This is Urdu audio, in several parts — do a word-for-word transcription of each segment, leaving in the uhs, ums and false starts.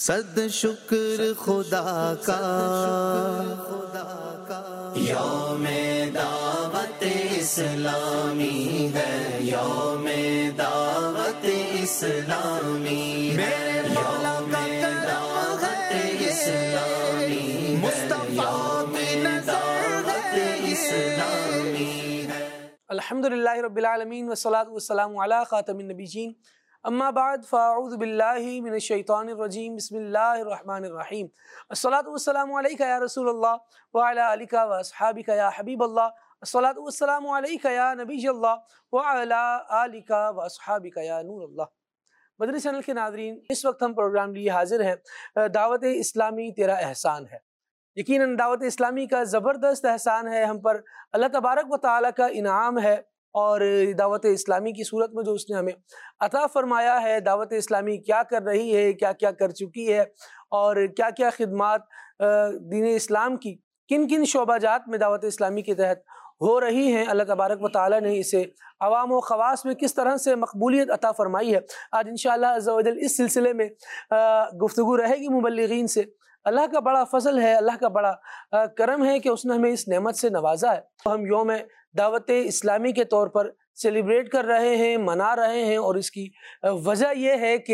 صد شکر خدا کا یوم دعوت اسلامی ہے، یوم دعوت اسلامی ہے، یوم دعوت اسلامی ہے، یوم دعوت اسلامی ہے۔ الحمدللہ رب العالمین والصلاة والسلام علی خاتم النبیین، اما بعد فاعوذ باللہ من الشیطان الرجیم، بسم اللہ الرحمن الرحیم۔ الصلاة والسلام علیکہ یا رسول اللہ وعلی آلکہ واصحابکہ یا حبیب اللہ، الصلاة والسلام علیکہ یا نبی اللہ وعلی آلکہ واصحابکہ یا نور اللہ۔ مدنی چینل کے ناظرین، اس وقت ہم پروگرام لیے حاضر ہیں دعوت اسلامی تیرا احسان ہے۔ یقیناً دعوت اسلامی کا زبردست احسان ہے ہم پر، اللہ تبارک و تعالیٰ کا انعام ہے، اور دعوت اسلامی کی صورت میں جو اس نے ہمیں عطا فرمایا ہے، دعوت اسلامی کیا کر رہی ہے، کیا کیا کر چکی ہے، اور کیا کیا خدمات دین اسلام کی کن کن شعبہ جات میں دعوت اسلامی کے تحت ہو رہی ہیں، اللہ تبارک و تعالیٰ نے اسے عوام و خواص میں کس طرح سے مقبولیت عطا فرمائی ہے۔ آج انشاءاللہ عز و جل اس سلسلے میں گفتگو رہے گی مبلغین سے۔ اللہ کا بڑا فضل ہے، اللہ کا بڑا کرم ہے کہ اس نے ہمیں اس نعمت سے نوازا ہے۔ ہم یوم دعوت اسلامی کے طور پر سیلیبریٹ کر رہے ہیں، منا رہے ہیں، اور اس کی وجہ یہ ہے کہ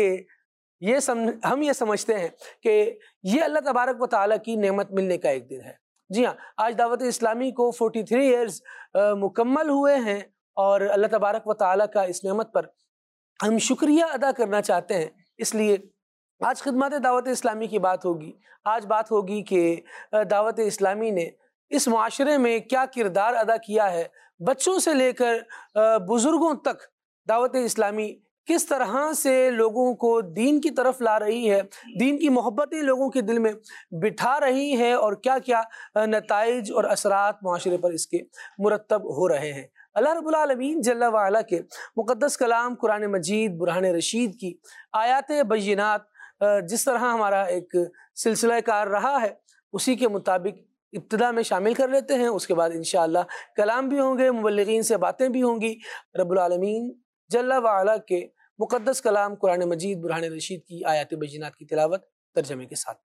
یہ ہم یہ سمجھتے ہیں کہ یہ اللہ تبارک و تعالیٰ کی نعمت ملنے کا ایک دن ہے۔ جی ہاں، آج دعوت اسلامی کو فورٹی تھری ایئرز مکمل ہوئے ہیں، اور اللہ تبارک و تعالیٰ کا اس نعمت پر ہم شکریہ ادا کرنا چاہتے ہیں۔ اس لیے آج خدمات دعوت اسلامی کی بات ہوگی۔ آج بات ہوگی کہ دعوت اسلامی نے اس معاشرے میں کیا کردار ادا کیا ہے، بچوں سے لے کر بزرگوں تک دعوت اسلامی کس طرح سے لوگوں کو دین کی طرف لا رہی ہے، دین کی محبتیں لوگوں کے دل میں بٹھا رہی ہے، اور کیا کیا نتائج اور اثرات معاشرے پر اس کے مرتب ہو رہے ہیں۔ اللہ رب العالمین جل وعلا کے مقدس کلام قرآن مجید برہان رشید کی آیات بینات جس طرح ہمارا ایک سلسلہ کار رہا ہے، اسی کے مطابق ابتدا میں شامل کر لیتے ہیں۔ اس کے بعد انشاءاللہ کلام بھی ہوں گے، مبلغین سے باتیں بھی ہوں گی۔ رب العالمین جل وعلا کے مقدس کلام قرآن مجید برہان رشید کی آیات بینات کی تلاوت ترجمے کے ساتھ۔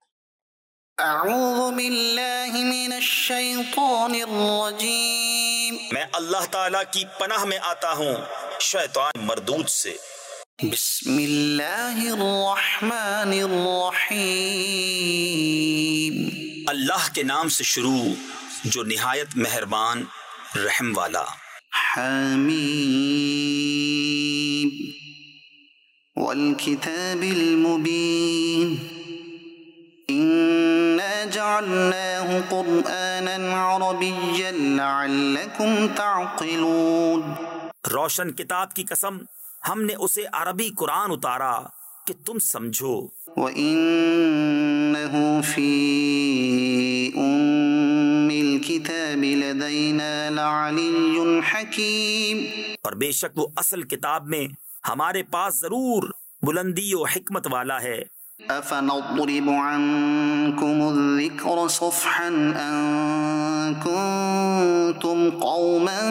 اعوذ باللہ من الشیطان الرجیم، میں اللہ تعالیٰ کی پناہ میں آتا ہوں شیطان مردود سے۔ بسم اللہ الرحمن الرحیم، اللہ کے نام سے شروع جو نہایت مہربان رحم والا۔ حمیم والکتاب المبین، انا جعلناه قرآنا عربیا لعلکم تعقلون۔ روشن کتاب کی قسم، ہم نے اسے عربی قرآن اتارا کہ تم سمجھو۔ وَإِنَّهُ فِي أُمِّ الْكِتَابِ لَدَيْنَا لَعَلِيٌّ حَكِيمٌ، اور بے شک وہ اصل کتاب میں ہمارے پاس ضرور بلندی و حکمت والا ہے۔ أَفَنَضْرِبُ عَنْكُمُ الذِّكْرَ صَفْحًا أَن كُنتُمْ قَوْمًا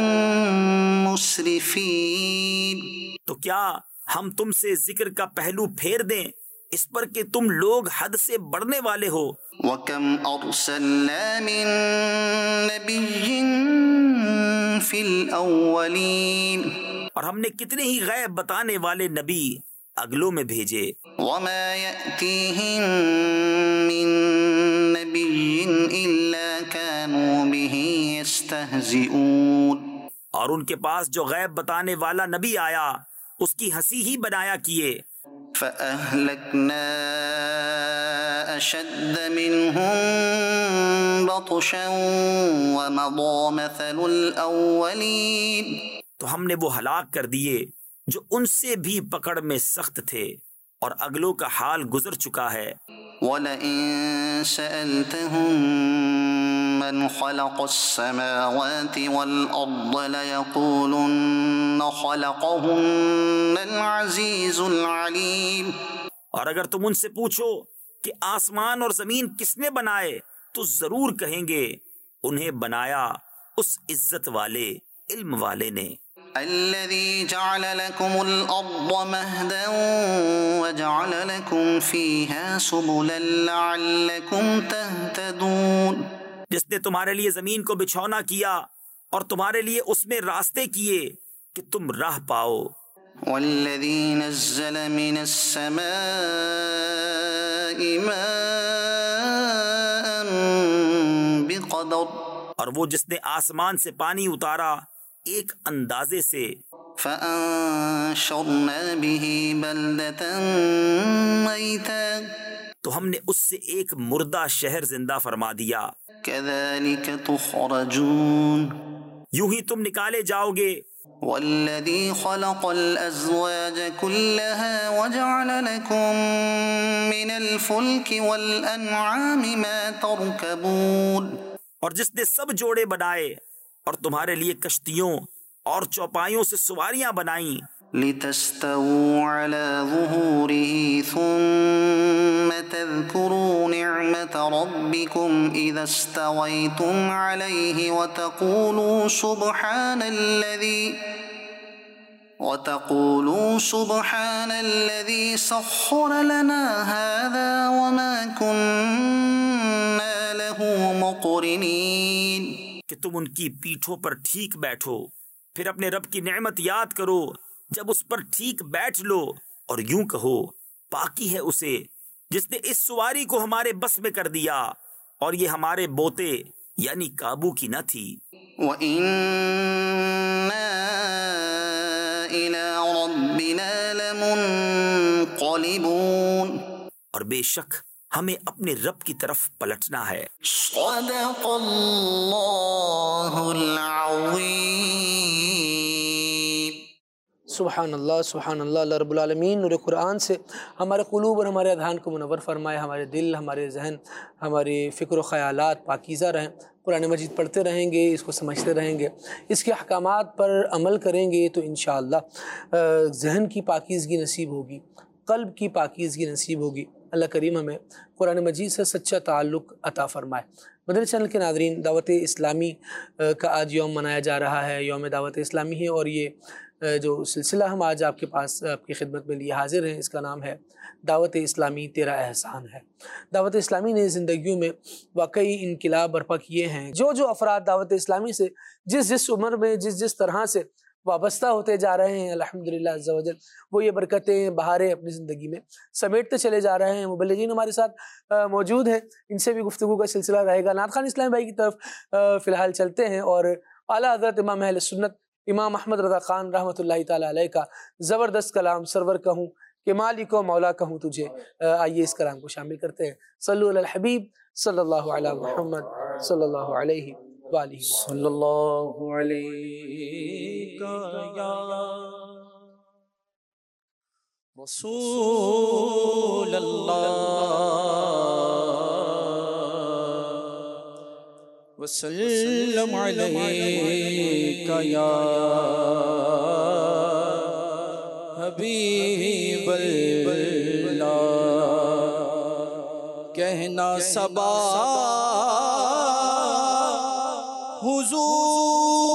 مُسْرِفِينَ، تو کیا ہم تم سے ذکر کا پہلو پھیر دیں اس پر کہ تم لوگ حد سے بڑھنے والے ہو۔ وَكَمْ أَرْسَلْنَا مِن نَبِيٍّ فِي الْأَوَّلِينَ، اور ہم نے کتنے ہی غیب بتانے والے نبی اگلوں میں بھیجے۔ وَمَا يَأْتِيهِم مِّن نَّبِيٍّ إِلَّا كَانُوا بِهِ يَسْتَهْزِئُونَ، اور ان کے پاس جو غیب بتانے والا نبی آیا اس کی ہنسی ہی بنایا کیے۔ فَأَهْلَكْنَا أَشَدَّ مِنْهُمْ بَطْشًا وَمَضَىٰ مَثَلُ الْأَوَّلِينَ، تو ہم نے وہ ہلاک کر دیے جو ان سے بھی پکڑ میں سخت تھے، اور اگلوں کا حال گزر چکا ہے۔ وَلَئِن سَأَلْتَهُم مَّنْ خَلَقَ السَّمَاوَاتِ وَالْأَرْضَ لَيَقُولُنَّ خَلَقَهُنَّ الْعَزِيزُ الْعَلِيمُ، اور اگر تم ان سے پوچھو کہ آسمان اور زمین کس نے بنائے تو ضرور کہیں گے انہیں بنایا اس عزت والے علم والے نے۔ الذي جعل لكم الأرض مهدا وجعل لكم فيها سبلا لعلكم تهتدون جس نے تمہارے لیے زمین کو بچھونا کیا اور تمہارے لیے اس میں راستے کیے کہ تم راہ پاؤ. والذي نزل من السماء ماء بقدر اور وہ جس نے آسمان سے پانی اتارا ایک اندازے سے. فأنشرنا به بلدة ميتا تو ہم نے اس سے ایک مردہ شہر زندہ فرما دیا. كذلك تخرجون یوں ہی تم نکالے جاؤ گے. والذي خلق الأزواج كلها وجعل لكم من الفلك والأنعام ما تركبون اور جس نے سب جوڑے بنائے اور تمہارے لیے کشتیوں اور چوپایوں سے سواریاں بنائیں. لتستووا على ظهوره ثم تذكروا نعمة ربكم إذا استويتم عليه وتقولوا سبحان الذي وتقولوا سبحان الذي سخر لنا هذا وما كنا له مقرنين کہ تم ان کی پیٹھوں پر ٹھیک بیٹھو، پھر اپنے رب کی نعمت یاد کرو جب اس پر ٹھیک بیٹھ لو، اور یوں کہو پاکی ہے اسے جس نے اس سواری کو ہمارے بس میں کر دیا اور یہ ہمارے بوتے یعنی قابو کی نہ تھی. وَإِنَّا إِلَىٰ رَبِّنَا لَمُنقَلِبُونَ اور بے شک ہمیں اپنے رب کی طرف پلٹنا ہے. صدق اللہ العظیم. سبحان اللہ سبحان اللہ. اللہ رب العالمین نور قرآن سے ہمارے قلوب اور ہمارے اذہان کو منور فرمائے، ہمارے دل، ہمارے ذہن، ہمارے فکر و خیالات پاکیزہ رہیں. قرآن مجید پڑھتے رہیں گے، اس کو سمجھتے رہیں گے، اس کے احکامات پر عمل کریں گے تو انشاءاللہ ذہن کی پاکیزگی نصیب ہوگی، قلب کی پاکیزگی نصیب ہوگی. اللہ کریم ہمیں قرآن مجید سے سچا تعلق عطا فرمائے. مدنی چینل کے ناظرین، دعوت اسلامی کا آج یوم منایا جا رہا ہے، یوم دعوت اسلامی ہے، اور یہ جو سلسلہ ہم آج آپ کے پاس آپ کی خدمت میں لیے حاضر ہیں، اس کا نام ہے دعوت اسلامی تیرا احسان ہے. دعوت اسلامی نے زندگیوں میں واقعی انقلاب برپا کیے ہیں. جو جو افراد دعوت اسلامی سے جس جس عمر میں جس جس طرح سے وابستہ ہوتے جا رہے ہیں، الحمدللہ عز و جل وہ یہ برکتیں بہاریں اپنی زندگی میں سمیٹتے چلے جا رہے ہیں. مبلغین ہمارے ساتھ موجود ہیں، ان سے بھی گفتگو کا سلسلہ رہے گا. نعت خوان اسلام بھائی کی طرف فی الحال چلتے ہیں، اور اعلیٰ حضرت امام اہل سنت امام احمد رضا خان رحمۃ اللہ تعالیٰ علیہ کا زبردست کلام سرور کہوں کہ مالک و مولا کہوں تجھے، آئیے اس کلام کو شامل کرتے ہیں. صلو علی الحبیب صلی اللہ علی محمد صلی اللہ علیہ وآلہ صلی اللہ علیہ یا رسول اللہ وسلم علیک یا حبیب اللہ. کہنا صبا حضور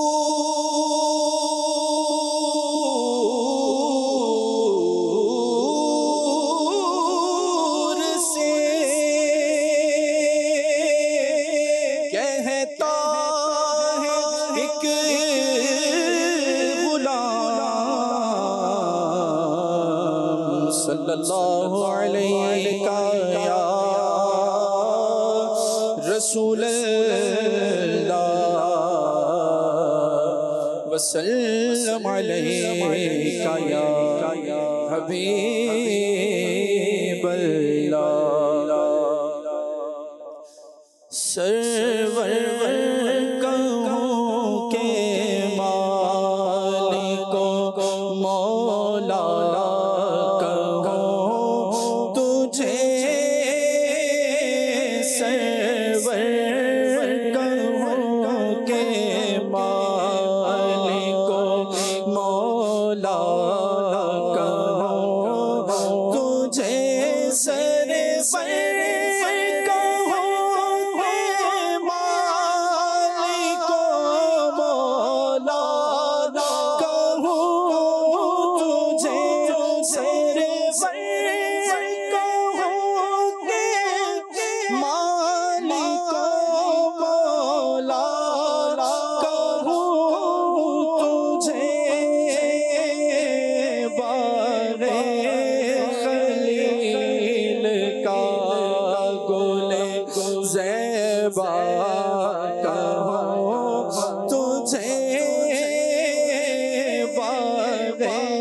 سے کہتا ہے ایک غلام صلی اللہ علیہ یا رسول وسلم علیک یا حبیب اللہ. سرور کہوں کہ مالک و مولا کہوں تجھے، سرور کہوں کہ مالک و مولا کہوں تجھے، سرور کہوں کہ مالک زیبا کہوں تجھے باغ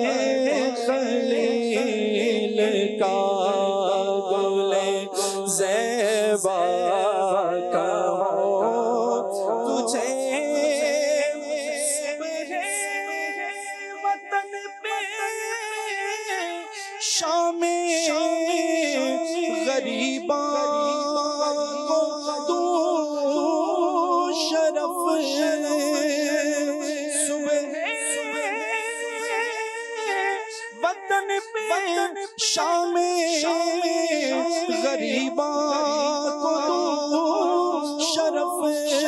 خلیل کا گل زیبا کہوں تجھے وطن پہ شام غریباں کو تو شرف صبح وطن پہ شام غریباں کو تو شرف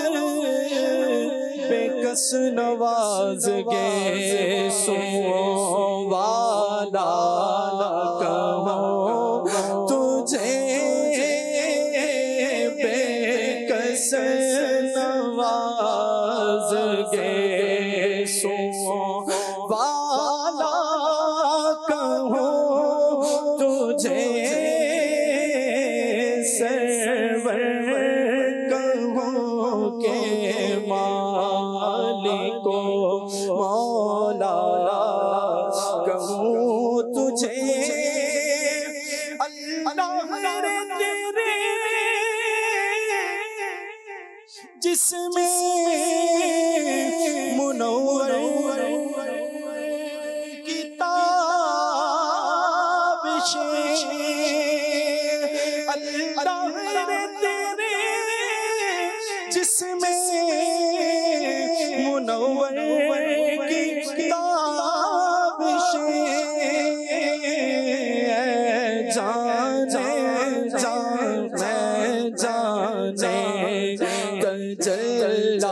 بے کس نواز گے سو والا کہوں تجھے بے کس نواز گے سو والا کہوں تجھے سرور کہوں کہ مالک و مولا کہوں تجھے اللہ تیرے جس میں منور کتابشیں اللہ تیرے جس میں منور کتابشیں جانے جان میں جانے تجلا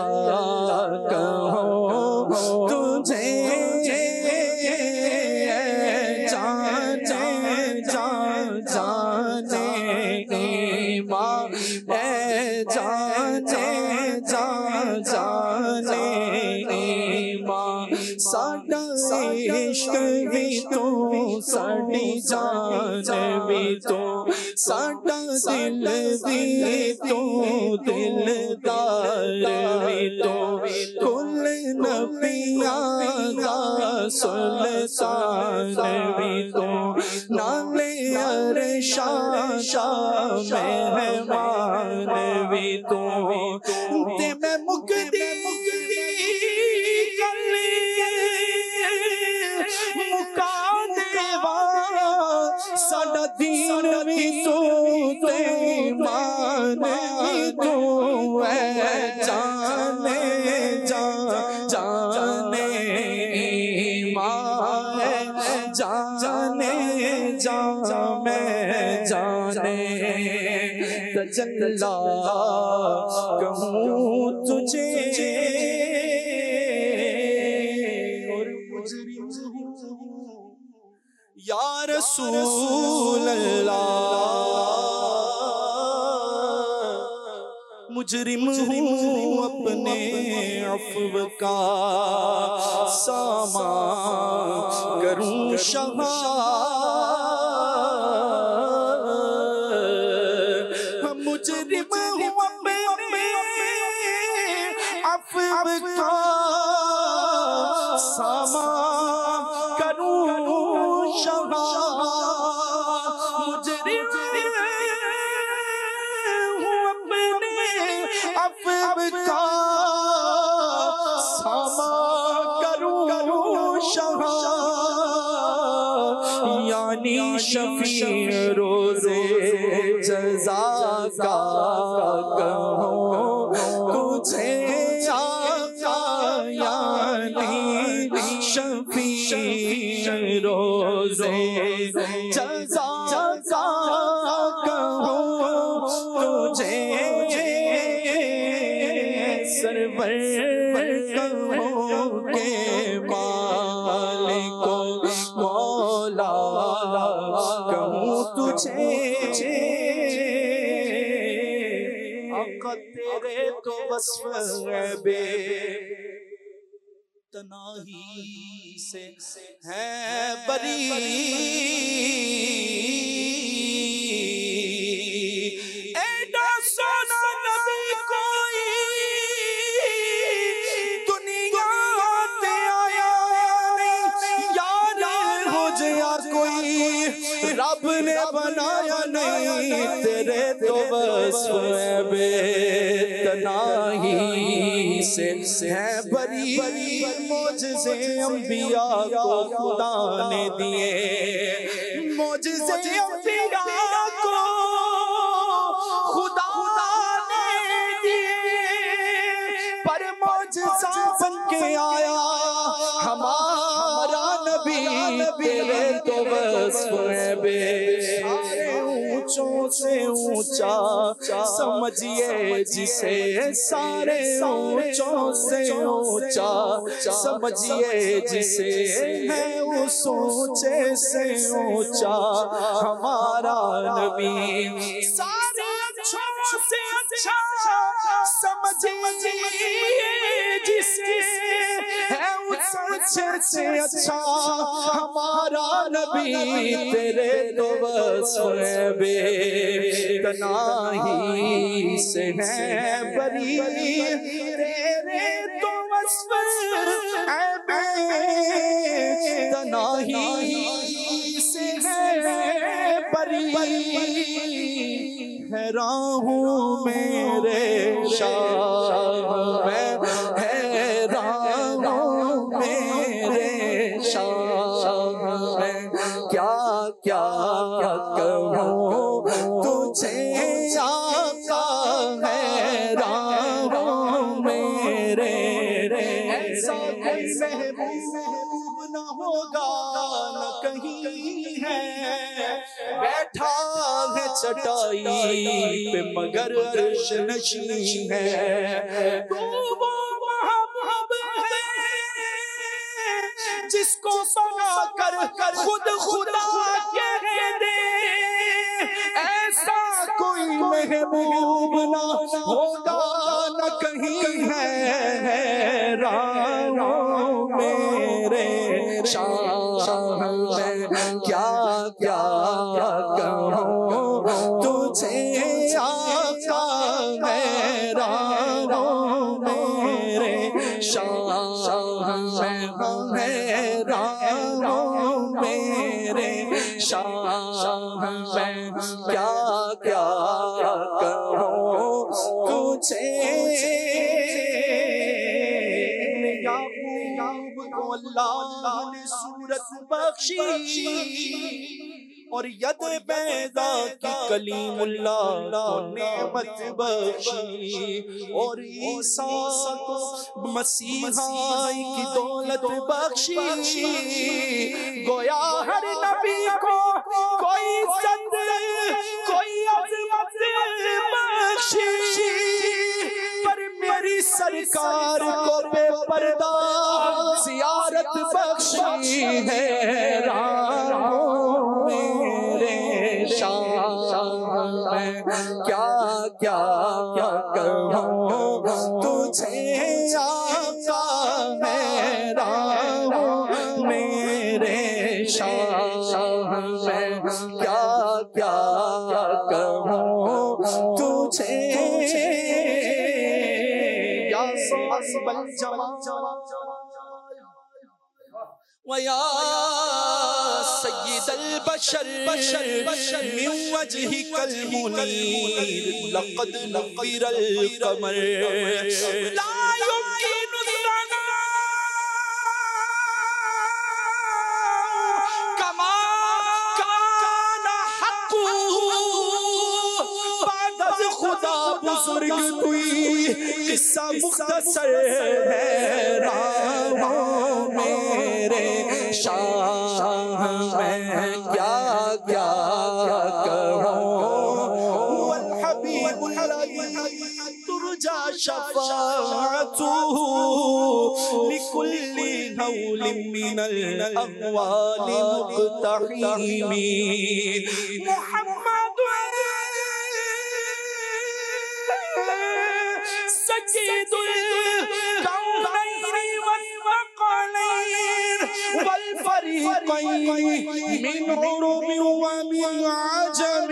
کہوں تجھے جانے جان جانے ایمان اے جانے جان جانے ایمان ساڈا عشق بھی تو ساڈی جان بھی تو ساڈا دل بھی تو دلدار بھی تو کل نبیاں دا سلطان بھی تو نالے عرشاں شاہ مہمان بھی تو تے میں مکدی ساڈا دین بھی تو تے ایمان بھی تو اے جانے جان جانے ایمان جانے جان میں جانے تجلا کہوں تجھے اور مجرم یا رسول اللہ مجرم ہوں اپنے عفو کا سامان کروں شاہ مجرم ہوں اپنے عفو کا سامان کروں مجرم ہوں اپنے عفو کا سامان کروں شاہ یعنی شفیع روزے جزا کا کہوں تجھے آقا یعنی شفیع روزے جزا کا کہوں تجھے سرور کہوں کہ مالک و مولا کہوں تجھے آقا تیرے تو وصف بے تناہی سے ہے بری ایڈا سونا نبی تیرے تو وصف بے تناہی سے ہیں بری معجزے انبیاء کو خدا نے دیے معجزے انبیاء کو خدا نے دیے پر معجزہ بن کے آیا ہمارا نبی تیرے تو وصف بے سارے اونچوں سے اونچا سمجھئے جسے سارے اونچوں سے اونچا سمجھئے جسے ہے اس اونچے سے اونچا ہمارا نبی سارے اونچوں سے اونچا سمجھئے جسے ہے اس اونچے سے اچھا ہمارا نبی تیرے تو وصف بے تناہی سے ہے بری تیرے تو وصف بے تناہی سے ہے بری حیران ہوں میرے شاہ میں حیران ہوں میرے شاہ میں کیا کیا کہوں تجھے آقا حیران ہوں میرے ایسا کوئی محبوب نہ ہوگا نہ کہیں ہے بیٹھا ہے چٹائی پہ مگر عرش نشین ہے تو وہ محبوب ہے جس کو بنا کر خود خدا کہہ دے ایسا کوئی محبوب نہ ہوگا نہ کہیں ہے حیران ہوں میرے شاہ میں کیا کیا کہوں تجھے آقا حیران ہوں میرے شاہ میں حیران ہوں میرے شاہ میں کیا کیا کہوں تجھے یعقوب کو اللہ نے صورت بخشی اور ید بیضا کی کلیم اللہ کو نعمت بخشی اور عیسیٰ کو مسیحائی کی دولت بخشی گویا ہر نبی کو کوئی عزت کوئی عظمت بخشی پر میری سرکار کو بے پردہ زیارت بخشی ہے حیران ہوں میرے شاہ میں کیا کیا کہوں تجھے آقا حیران ہوں میرے شاہ میں کیا کیا کہوں تجھے یا صاحب الجمال وَيَا سَيِّدَ الْبَشَرِ مِنْ وَجْهِكَ الْمُنِيرِ لَقَدْ نُقِّرَ الْقَمَرِ لَا يُمْكِنُ الثَّنَاءُ كَمَا كَانَ حَقُّهُ بعد از خدا بزرگ کوئی قصہ مختصر حیران ہوں میرے شاہ میں کیا کیا کہوں والحبیب الذی ترجى شفاعته لكل هول من الأهوال مقتحم محمد سيد الكونين والثقلين والفريقين من عرب ومن عجم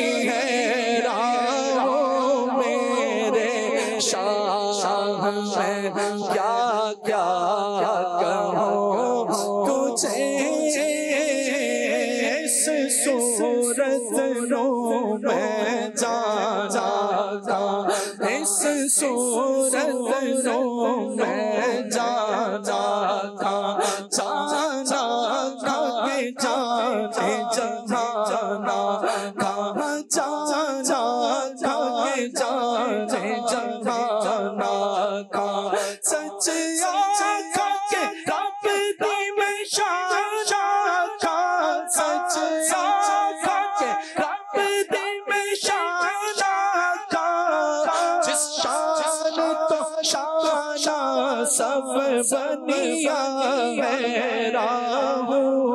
حیران ہوں میرے شاہ میں کیا کیا کہوں تجھے اس صورت نو میں جانا تھا اس صورت نو میں جانا تھا جانا تھا کہ جانے جہانا تھا جانا تھا کہ جانے جہانا تھا سچ آقا کے رب دی میں شانا تھا سچ آقا کے رب دی میں شانا تھا جس شان تو شانہ سب بنیا ہے راہ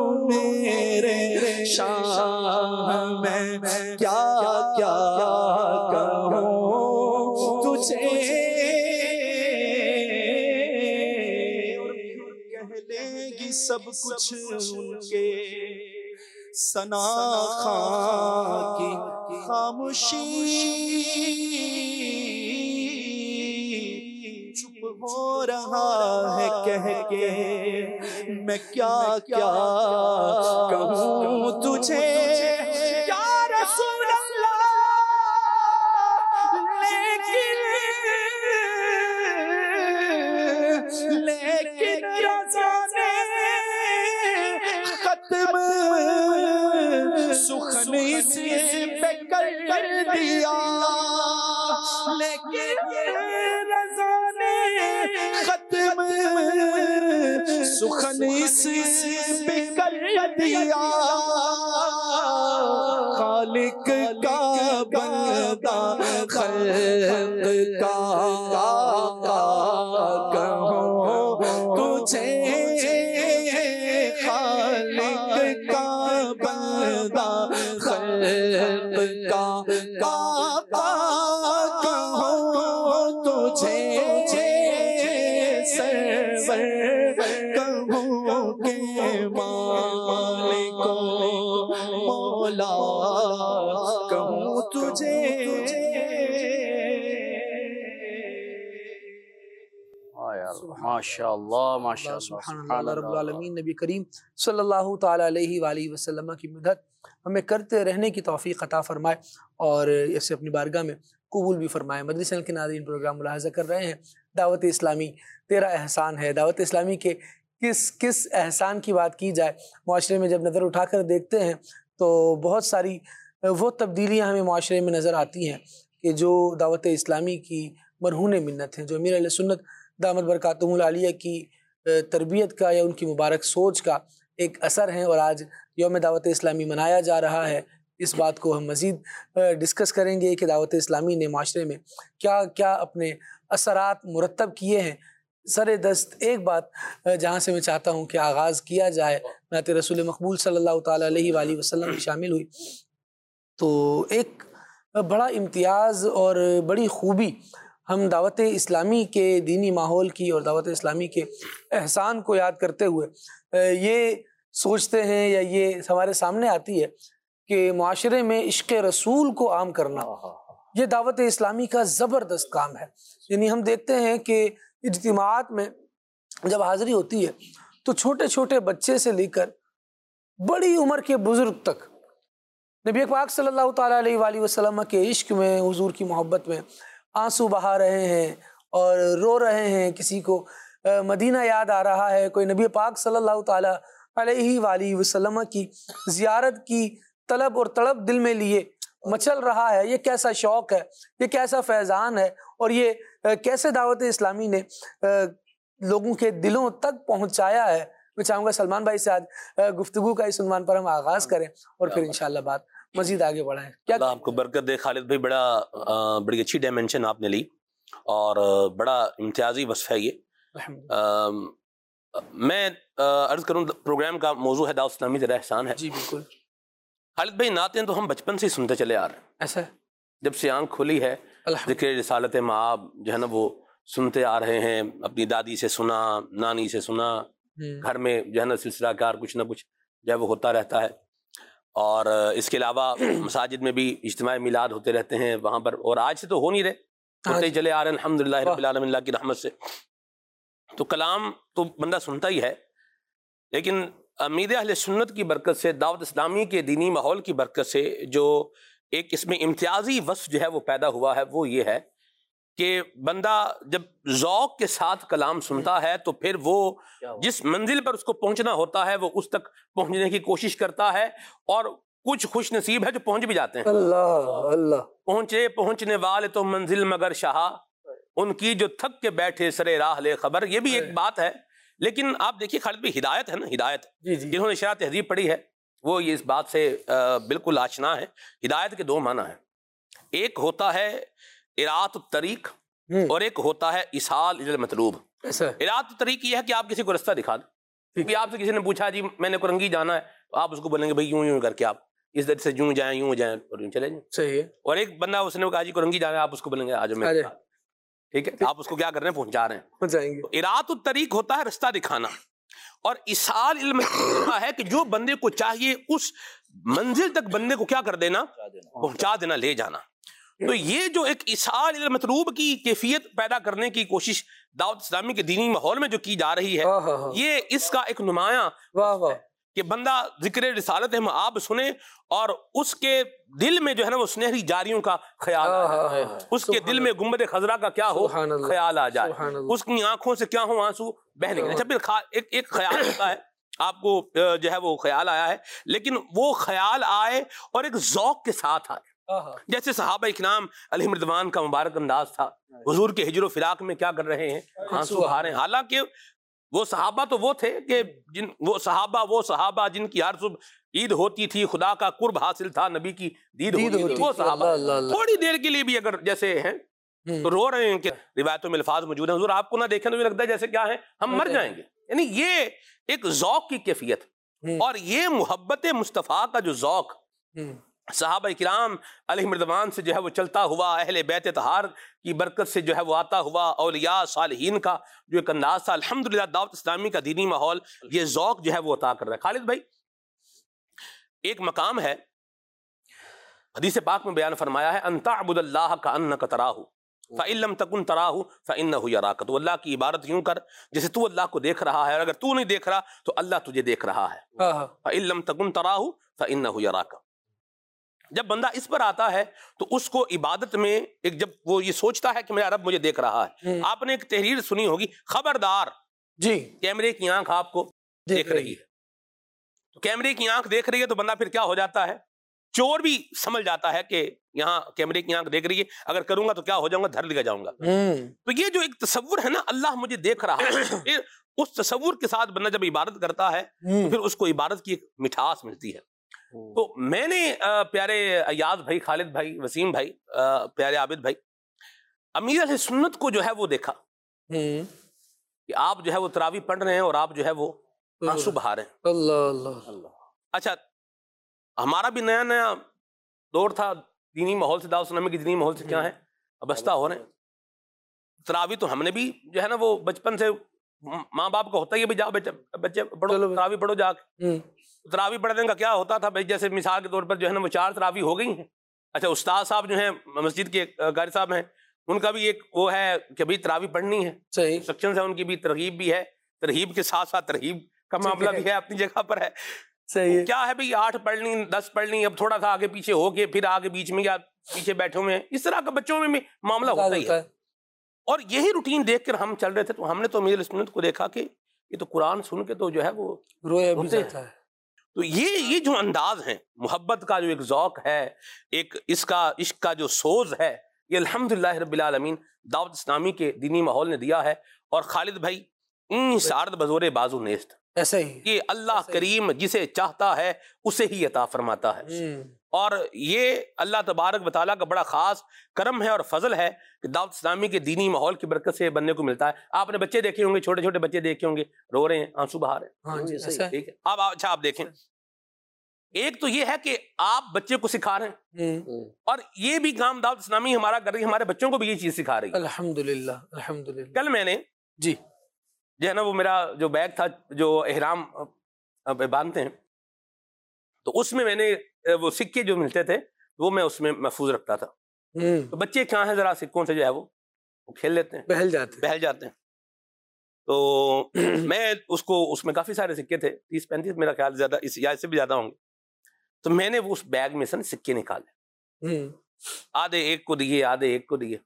میرے شاہ میں کیا کیا کہوں تجھے کہہ لے گی سب کچھ ان کے ثنا خاں کی خاموشی چپ ہو رہا ہے کہہ کے میں کیا کیا کہوں تجھے یا رسول اللہ لیکن لیکن رضا نے ختم سخن اس پہ کر دیا لیکن رضا ختم سخن اس پہ کر دیا خالق کا بندہ خلق کا آقا کہوں تجھے خالق کا بندہ خلق کا آقا کہوں تجھے کہوں کے مالک مولا کہوں تجھے ماشاء اللہ ماشاء اللہ سبحان اللہ رب العالمین نبی کریم صلی اللہ تعالیٰ علیہ وآلہ وسلم کی مدد ہمیں کرتے رہنے کی توفیق عطا فرمائے اور اسے اپنی بارگاہ میں قبول بھی فرمائے۔ مدنی چینل کے ناظرین پروگرام ملاحظہ کر رہے ہیں دعوت اسلامی تیرا احسان ہے۔ دعوت اسلامی کے کس کس احسان کی بات کی جائے، معاشرے میں جب نظر اٹھا کر دیکھتے ہیں تو بہت ساری وہ تبدیلیاں ہمیں معاشرے میں نظر آتی ہیں کہ جو دعوت اسلامی کی مرہون منت ہیں، جو امیر اہل سنت دامت برکاتہم العالیہ کی تربیت کا یا ان کی مبارک سوچ کا ایک اثر ہیں، اور آج یوم دعوت اسلامی منایا جا رہا ہے۔ اس بات کو ہم مزید ڈسکس کریں گے کہ دعوت اسلامی نے معاشرے میں کیا کیا اپنے اثرات مرتب کیے ہیں۔ سر دست ایک بات جہاں سے میں چاہتا ہوں کہ آغاز کیا جائے، نعت رسول مقبول صلی اللہ تعالیٰ علیہ وآلہ وسلم شامل ہوئی تو ایک بڑا امتیاز اور بڑی خوبی ہم دعوت اسلامی کے دینی ماحول کی اور دعوت اسلامی کے احسان کو یاد کرتے ہوئے یہ سوچتے ہیں یا یہ ہمارے سامنے آتی ہے کہ معاشرے میں عشق رسول کو عام کرنا یہ دعوت اسلامی کا زبردست کام ہے۔ یعنی ہم دیکھتے ہیں کہ اجتماعات میں جب حاضری ہوتی ہے تو چھوٹے چھوٹے بچے سے لے کر بڑی عمر کے بزرگ تک نبی پاک صلی اللہ تعالیٰ علیہ وآلہ وسلم کے عشق میں، حضور کی محبت میں آنسو بہا رہے ہیں اور رو رہے ہیں۔ کسی کو مدینہ یاد آ رہا ہے، کوئی نبی پاک صلی اللہ تعالیٰ علیہ وآلہ وسلم کی زیارت کی طلب اور طلب دل میں لیے مچل رہا ہے۔ یہ کیسا شوق ہے، یہ کیسا فیضان ہے، اور یہ کیسے دعوت اسلامی نے لوگوں کے دلوں تک پہنچایا ہے۔ میں چاہوں گا سلمان بھائی سے آج گفتگو کا اس عنوان پر ہم آغاز کریں اور پھر انشاءاللہ بات مزید آگے بڑھائیں۔ کیا اللہ آپ کو برکت دے خالد بھائی، بڑا بڑی اچھی ڈائمنشن آپ نے لی اور بڑا امتیازی وصف ہے یہ۔ میں عرض کروں پروگرام کا موضوع ہے دعوت اسلامی تیرا احسان ہے۔ جی بالکل خالد بھائی، نعتیں تو ہم بچپن سے سنتے چلے آ رہے ہیں، ایسا ہے، جب سے آنکھ کھلی ہے ذکر رسالت مآب جو ہے نا وہ سنتے آ رہے ہیں۔ اپنی دادی سے سنا، نانی سے سنا، گھر میں جو ہے نا سلسلہ کار کچھ نہ کچھ جو ہے وہ ہوتا رہتا ہے، اور اس کے علاوہ مساجد میں بھی اجتماع میلاد ہوتے رہتے ہیں وہاں پر، اور آج سے تو ہو نہیں رہے، ہوتے ہی چلے آ رہے ہیں الحمدللہ رب العالمین، اللہ کی رحمت سے۔ تو کلام تو بندہ سنتا ہی ہے، لیکن امید اہل سنت کی برکت سے، دعوت اسلامی کے دینی ماحول کی برکت سے جو ایک اس میں امتیازی وصف جو ہے وہ پیدا ہوا ہے، وہ یہ ہے کہ بندہ جب ذوق کے ساتھ کلام سنتا ہے تو پھر وہ جس منزل پر اس کو پہنچنا ہوتا ہے وہ اس تک پہنچنے کی کوشش کرتا ہے، اور کچھ خوش نصیب ہے جو پہنچ بھی جاتے ہیں۔ اللہ اللہ، پہنچے پہنچنے والے تو منزل مگر شہا، ان کی جو تھک کے بیٹھے سرے راہ لے خبر، یہ بھی ایک بات ہے۔ لیکن آپ دیکھیے خالد بھائی، ہدایت ہے نا، ہدایت جی جی، جنہوں نے شرح تہذیب پڑھی ہے وہ یہ اس بات سے بالکل آشنا ہے۔ ہدایت کے دو معنی ہیں، ایک ہوتا ہے اراۃ الطریق اور ایک ہوتا ہے اصال الی المطلوب۔ اراۃ الطریق یہ ہے کہ آپ کسی کو رستہ دکھا دیں، کہ آپ سے کسی نے پوچھا جی میں نے کرنگی جانا ہے، تو آپ اس کو بولیں گے بھائی یوں یوں کر کے آپ اس طرح سے یوں جائیں یوں جائیں اور یوں چلے جائیں، صحیح ہے۔ اور ایک بندہ اس نے کہا جی کرنگی جانا ہے، آپ اس کو بولیں گے آج میں، ٹھیک ہے، آپ اس کو کیا کر رہے ہیں، پہنچا رہے ہیں، پہنچائیں گے۔ اراۃ الطریق ہوتا ہے رستہ دکھانا، اور اصال علم ہوتا ہے کہ جو بندے کو چاہیے اس منزل تک بندے کو کیا کر دینا، پہنچا دینا، لے جانا۔ تو یہ جو ایک اصال علم مطلوب کی کیفیت پیدا کرنے کی کوشش دعوت اسلامی کے دینی ماحول میں جو کی جا رہی ہے، یہ اس کا ایک نمایاں واہ واہ، کہ بندہ ذکر رسالت مآب سنے اور اس کے دل میں جو ہے نا وہ سنہری جاریوں کا خیال آ جائے، اس کے دل میں گنبد خضرا کا کیا ہو خیال آ جائے، اس کی آنکھوں سے کیا ہو آنسو بہ نکلے۔ اچھا پھر ایک ایک خیال ہوتا ہے، آپ کو جو ہے وہ خیال آیا ہے، لیکن وہ خیال آئے اور ایک ذوق کے ساتھ آئے، جیسے صحابہ اکرام علیہم رضوان کا مبارک انداز تھا، حضور کے ہجر و فراق میں کیا کر رہے ہیں، آنسو بہا رہے ہیں۔ حالانکہ وہ صحابہ تو وہ تھے کہ جن وہ صحابہ وہ صحابہ جن کی ہر صبح عید ہوتی تھی، خدا کا قرب حاصل تھا، نبی کی دید ہوتی تھی، وہ صحابہ تھوڑی دیر کے لیے بھی اگر جیسے ہیں تو رو رہے ہیں کہ روایتوں میں الفاظ موجود ہیں، حضور آپ کو نہ دیکھیں تو یہ لگتا ہے جیسے کیا ہے ہم مر جائیں گے۔ یعنی یہ ایک ذوق کی کیفیت، اور یہ محبت مصطفیٰ کا جو ذوق صحابہ کرام علیہم رضوان سے جو ہے وہ چلتا ہوا، اہل بیت طہار کی برکت سے جو ہے وہ آتا ہوا، اولیاء صالحین کا جو ایک انداز تھا، الحمدللہ دعوت اسلامی کا دینی ماحول یہ ذوق جو ہے وہ عطا کر رہا ہے۔ خالد بھائی، ایک مقام ہے حدیث پاک میں بیان فرمایا ہے، ان تعبد اللہ کأنک تراہ فإن لم تکن تراہ فإنہ یراک، تو اللہ کی عبادت یوں کر جیسے تو اللہ کو دیکھ رہا ہے، اور اگر تو نہیں دیکھ رہا تو اللہ تجھے دیکھ رہا ہے۔ فإن لم تکن تراہ فإنہ یراک۔ جب بندہ اس پر آتا ہے تو اس کو عبادت میں ایک جب وہ یہ سوچتا ہے کہ میرا رب مجھے دیکھ رہا ہے، آپ نے ایک تحریر سنی ہوگی، خبردار جی کیمرے کی آنکھ آپ کو دیکھ رہی ہے، تو کیمرے کی آنکھ دیکھ رہی ہے تو بندہ پھر کیا ہو جاتا ہے، چور بھی سمجھ جاتا ہے کہ یہاں کیمرے کی آنکھ دیکھ رہی ہے، اگر کروں گا تو کیا ہو جاؤں گا، دھر لیا جاؤں گا۔ تو یہ جو ایک تصور ہے نا، اللہ مجھے دیکھ رہا ہے، اس تصور کے ساتھ بندہ جب عبادت کرتا ہے تو پھر اس کو عبادت کی ایک مٹھاس ملتی ہے۔ تو میں نے پیارے ایاز بھائی، خالد بھائی، وسیم بھائی، پیارے عابد بھائی، امیر اہل سنت کو جو ہے وہ دیکھا کہ آپ جو ہے وہ تراویح پڑھ رہے ہیں اور آپ جو ہے وہ آنسو بہا رہے ہیں۔ اللہ اللہ۔ اچھا، ہمارا بھی نیا نیا دور تھا دینی ماحول سے، دعوت اسلامی کے دینی ماحول سے کیا ہے وابستہ ہو رہے ہیں۔ تراویح تو ہم نے بھی جو ہے نا وہ بچپن سے ماں باپ کا ہوتا ہی ہے بھی جاؤ بچے پڑھو، تراویح پڑھو جا کے۔ تراویح پڑھنے کا کیا ہوتا تھا بھائی، جیسے مثال کے طور پر جو ہے نا وہ چار تراویح ہو گئی ہیں۔ اچھا، استاد صاحب جو ہیں مسجد کے قاری صاحب ہیں، ان کا بھی ایک وہ ہے کہ بھائی تراویح پڑھنی ہے، صحیح انسٹرکشنز ہیں ان کی بھی، ترغیب بھی ہے، ترغیب کے ساتھ ساتھ ترغیب کا معاملہ بھی ہے، اپنی جگہ پر ہے۔ صحیح کیا ہے بھائی، آٹھ پڑھ لیں، دس پڑھ لیں، اب تھوڑا سا آگے پیچھے ہو کے پھر آگے بیچ میں یا پیچھے بیٹھے ہوئے ہیں، اس طرح کا بچوں میں بھی معاملہ ہوتا ہی ہے۔ اور یہی روٹین دیکھ کر ہم چل رہے تھے، تو ہم نے تو امیر سنت کو دیکھا کہ یہ تو قرآن سن کے تو جو ہے وہ رویا بھی جاتا ہے۔ تو یہ یہ جو انداز ہے، محبت کا جو ایک ذوق ہے، ایک اس کا عشق کا جو سوز ہے، یہ الحمدللہ رب العالمین دعوت اسلامی کے دینی ماحول نے دیا ہے۔ اور خالد بھائی، این سارد بزور بازو نیست، ایسا ہی یہ اللہ کریم جسے چاہتا ہے اسے ہی عطا فرماتا ہے۔ اور یہ اللہ تبارک و تعالیٰ کا بڑا خاص کرم ہے اور فضل ہے کہ دعوت اسلامی کے دینی ماحول کی برکت سے بننے کو ملتا ہے۔ آپ نے بچے دیکھے ہوں گے، چھوٹے چھوٹے بچے دیکھے ہوں گے، رو رہے ہیں، آنسو بہا رہے ہیں، ٹھیک ہے۔ اب اچھا آپ دیکھیں، ایک تو یہ ہے کہ آپ بچے کو سکھا رہے ہیں، اور یہ بھی کام دعوت اسلامی ہمارا کر رہی ہے، ہمارے بچوں کو بھی یہ چیز سکھا رہی ہے۔ الحمدللہ الحمدللہ۔ کل میں نے جی جو ہے نا وہ میرا جو بیگ تھا جو احرام باندھتے ہیں، تو اس میں میں نے وہ سکے جو ملتے تھے وہ میں اس میں محفوظ رکھتا تھا۔ تو بچے کیا ہیں ذرا سکوں سے جو ہے وہ کھیل لیتے ہیں، بہل جاتے بہل جاتے ہیں۔ تو میں اس کو اس میں کافی سارے سکے تھے، تیس پینتیس میرا خیال زیادہ اس یا اس سے بھی زیادہ ہوں گے۔ تو میں نے وہ اس بیگ میں سے سکے نکالے، آدھے ایک کو دیے آدھے ایک کو دیے.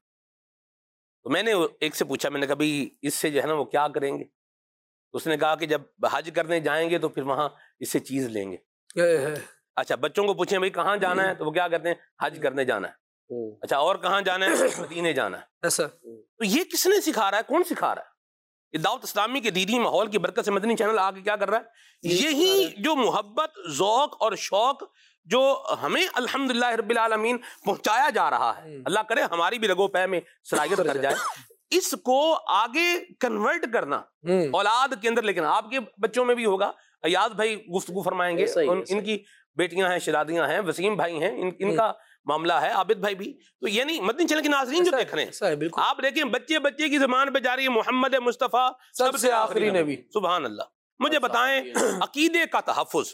تو میں نے ایک سے پوچھا, میں نے کہا بھائی اس سے جو ہے نا وہ کیا کریں گے؟ اس نے کہا کہ جب حج کرنے جائیں گے تو پھر وہاں اس سے چیز لیں گے. اچھا بچوں کو پوچھیں بھائی کہاں جانا ہے تو وہ کیا کہتے ہیں حج کرنے جانا ہے. اچھا اور کہاں جانا ہے؟ مدینے جانا ہے. تو یہ کس نے سکھا رہا ہے, کون سکھا رہا ہے؟ یہ دعوت اسلامی کے دینی ماحول کی برکت سے مدنی چینل آ کے کیا کر رہا ہے؟ یہی جو محبت, ذوق اور شوق جو ہمیں الحمدللہ رب العالمین پہنچایا جا رہا ہے, اللہ کرے ہماری بھی رگو پے میں صلاحیت کر جائے, اس کو آگے کنورٹ کرنا اولاد کے اندر. لیکن آپ کے بچوں میں بھی ہوگا, ایاز بھائی گفتگو فرمائیں گے, ان کی بیٹیاں ہیں, شہزادیاں ہیں, وسیم بھائی ہیں, ان کا معاملہ ہے, عابد بھائی بھی. تو یعنی مدنی چینل کے ناظرین جو دیکھ رہے ہیں, آپ دیکھیں بچے بچے کی زبان پہ جاری ہے محمد مصطفیٰ سب سے آخری نبی. سبحان اللہ. مجھے بتائیں عقیدے کا تحفظ,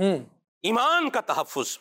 ایمان کا تحفظ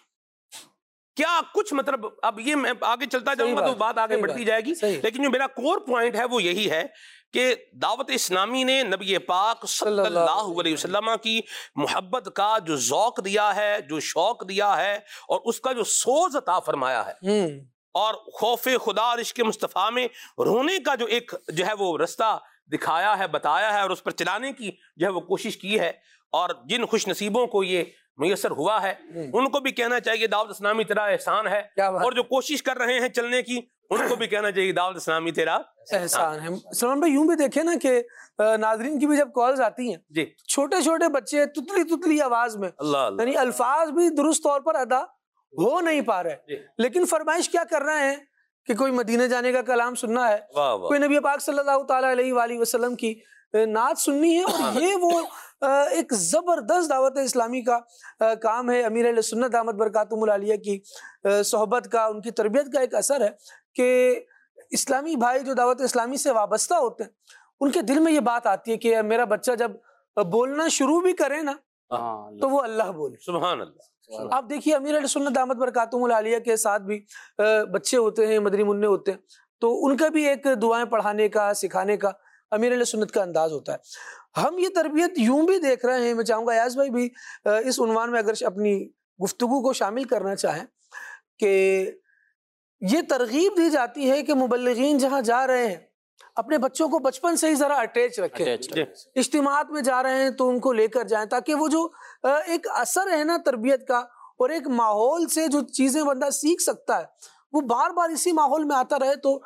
کیا کچھ مطلب, اب یہ میں آگے چلتا جاؤں گا تو بات آگے بڑھتی جائے گی, لیکن جو میرا کور پوائنٹ ہے وہ یہی ہے کہ دعوت اسلامی نے نبی پاک صلی اللہ علیہ وسلم کی محبت کا جو ذوق دیا ہے, جو شوق دیا ہے, اور اس کا جو سوز عطا فرمایا ہے, اور خوف خدا اور عشق مصطفیٰ میں رونے کا جو ایک جو ہے وہ رستہ دکھایا ہے, بتایا ہے, اور اس پر چلانے کی جو ہے وہ کوشش کی ہے. اور جن خوش نصیبوں کو یہ میسر ہوا ہے ان کو بھی کہنا چاہیے دعوت اسلامی تیرا احسان ہے, اور جو کوشش کر رہے ہیں چلنے کی ان کو بھی کہنا چاہیے دعوت اسلامی تیرا احسان ہے. سلمان بھائی یوں بھی دیکھیں نا کہ ناظرین کی بھی جب کالز آتی ہیں, جی چھوٹے چھوٹے بچے تتلی تتلی آواز میں, اللہ یعنی الفاظ بھی درست طور پر ادا ہو نہیں پا رہے, لیکن فرمائش کیا کر رہے ہیں کہ کوئی مدینے جانے کا کلام سننا ہے, کوئی نبی پاک صلی اللہ تعالیٰ علیہ وآلہ وسلم کی نعت سننی ہے. اور یہ وہ ایک زبردست دعوت اسلامی کا کام ہے, امیر اہل سنت دامت برکاتہم العالیہ کی صحبت کا, ان کی تربیت کا ایک اثر ہے کہ اسلامی بھائی جو دعوت اسلامی سے وابستہ ہوتے ہیں ان کے دل میں یہ بات آتی ہے کہ میرا بچہ جب بولنا شروع بھی کرے نا تو وہ اللہ بولے. سبحان اللہ. آپ دیکھیے امیر اہل سنت دامت برکاتہم العالیہ کے ساتھ بھی بچے ہوتے ہیں, مدنی منع ہوتے ہیں, تو ان کا بھی ایک دعائیں پڑھانے کا, سکھانے کا امیر اہل سنت کا انداز ہوتا ہے. ہم یہ تربیت یوں بھی دیکھ رہے ہیں, میں چاہوں گا ایاز بھائی بھی اس عنوان میں اگر اپنی گفتگو کو شامل کرنا چاہیں, کہ یہ ترغیب دی جاتی ہے کہ مبلغین جہاں جا رہے ہیں اپنے بچوں کو بچپن سے ہی ذرا اٹیچ رکھیں, اجتماعات میں جا رہے ہیں تو ان کو لے کر جائیں, تاکہ وہ جو ایک اثر ہے نا تربیت کا, اور ایک ماحول سے جو چیزیں بندہ سیکھ سکتا ہے وہ بار بار اسی ماحول میں آتا رہے, تو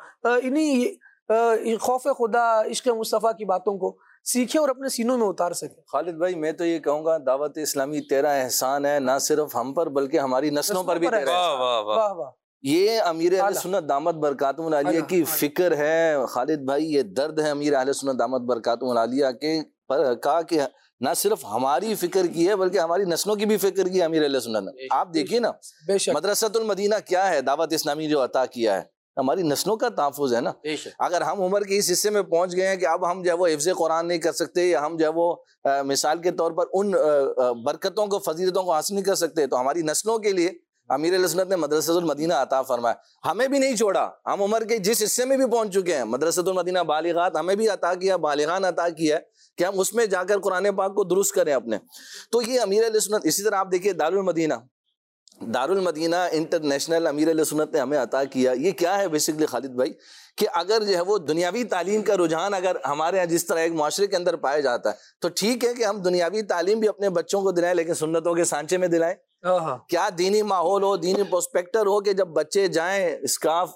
انہی خوف خدا عشق مصطفیٰ کی باتوں کو سیکھے اور اپنے سینوں میں اتار سکے. خالد بھائی میں تو یہ کہوں گا دعوت اسلامی تیرا احسان ہے, نہ صرف ہم پر بلکہ ہماری نسلوں پر بھی تیرا احسان. یہ امیر اہل سنت دامت برکاتہم العالیہ کی فکر ہے خالد بھائی, یہ درد ہے امیر اہل سنت دامت برکاتہم العالیہ کے پر کہا کہ نہ صرف ہماری فکر کی ہے بلکہ ہماری نسلوں کی بھی فکر کی امیر اہل سنت نے. آپ دیکھیے نا مدرسۃ المدینہ کیا ہے, دعوت اسلامی جو عطا کیا ہے, ہماری نسلوں کا تحفظ ہے نا. اگر ہم عمر کے اس حصے میں پہنچ گئے ہیں کہ اب ہم جو ہے وہ حفظ قرآن نہیں کر سکتے, یا ہم جو ہے وہ مثال کے طور پر ان برکتوں کو, فضیلتوں کو حاصل نہیں کر سکتے, تو ہماری نسلوں کے لیے امیر علیہ سنت نے مدرسۃ المدینہ عطا فرمایا. ہمیں بھی نہیں چھوڑا, ہم عمر کے جس حصے میں بھی پہنچ چکے ہیں مدرسۃ المدینہ بالغات ہمیں بھی عطا کیا, بالغان عطا کیا کہ ہم اس میں جا کر قرآن پاک کو درست کریں اپنے. تو یہ امیر علیہ سنت. اسی طرح آپ دیکھیے دارالمدینہ, دارالمدینہ انٹرنیشنل امیر علیہ سنت نے ہمیں عطا کیا. یہ کیا ہے بیسکلی خالد بھائی, کہ اگر جو ہے وہ دنیاوی تعلیم کا رجحان اگر ہمارے یہاں جس طرح ایک معاشرے کے اندر پایا جاتا ہے, تو ٹھیک ہے کہ ہم دنیاوی تعلیم بھی اپنے بچوں کو دلائیں, لیکن سنتوں کے سانچے میں دلائیں. کیا دینی ماحول ہو, دینی پروسپیکٹر ہو کہ جب بچے جائیں اسکارف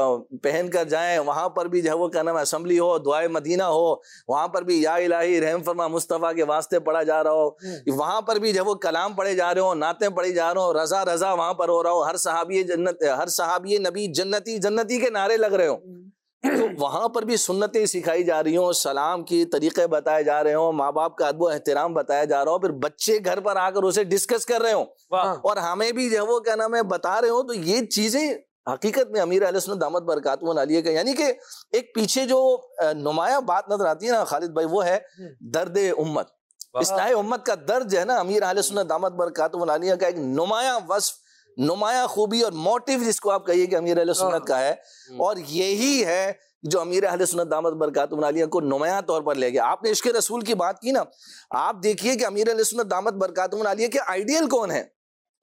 پہن کر جائیں, وہاں پر بھی جو ہے وہ کیا نام ہے اسمبلی ہو, دعائے مدینہ ہو, وہاں پر بھی یا الہی رحم فرما مصطفیٰ کے واسطے پڑھا جا رہا ہو, وہاں پر بھی جو ہے وہ کلام پڑھے جا رہے ہوں, نعتیں پڑھی جا رہے ہوں, رضا رضا وہاں پر ہو رہا ہو, ہر صحابی جنت, ہر صحابی نبی جنتی جنتی کے نعرے لگ رہے ہوں, تو وہاں پر بھی سنتیں سکھائی جا رہی ہوں, سلام کی طریقے بتائے جا رہے ہوں, ماں باپ کا ادب و احترام بتایا جا رہا ہو, پھر بچے گھر پر آ کر اسے ڈسکس کر رہے ہوں, اور ہمیں بھی جو ہے وہ کیا نام ہے بتا رہے ہوں. تو یہ چیزیں حقیقت میں امیر اہل سنت دامت برکاتہم العالیہ کا, یعنی کہ ایک پیچھے جو نمایاں بات نظر آتی ہے نا خالد بھائی, وہ ہے درد امت. اصلاح امت کا درد جو ہے نا امیر اہل سنت دامت برکاتہم العالیہ کا ایک نمایاں وصف, نمایاں خوبی اور موٹیو جس کو آپ کہیے کہ امیر اہل سنت کا ہے, اور یہی ہے جو امیر اہل سنت دامت برکاتہم العالیہ کو نمایاں طور پر لے گیا. آپ نے عشق رسول کی بات کی نا, آپ دیکھیے کہ امیر اہل سنت دامت برکاتہم العالیہ کے آئیڈیل کون ہیں.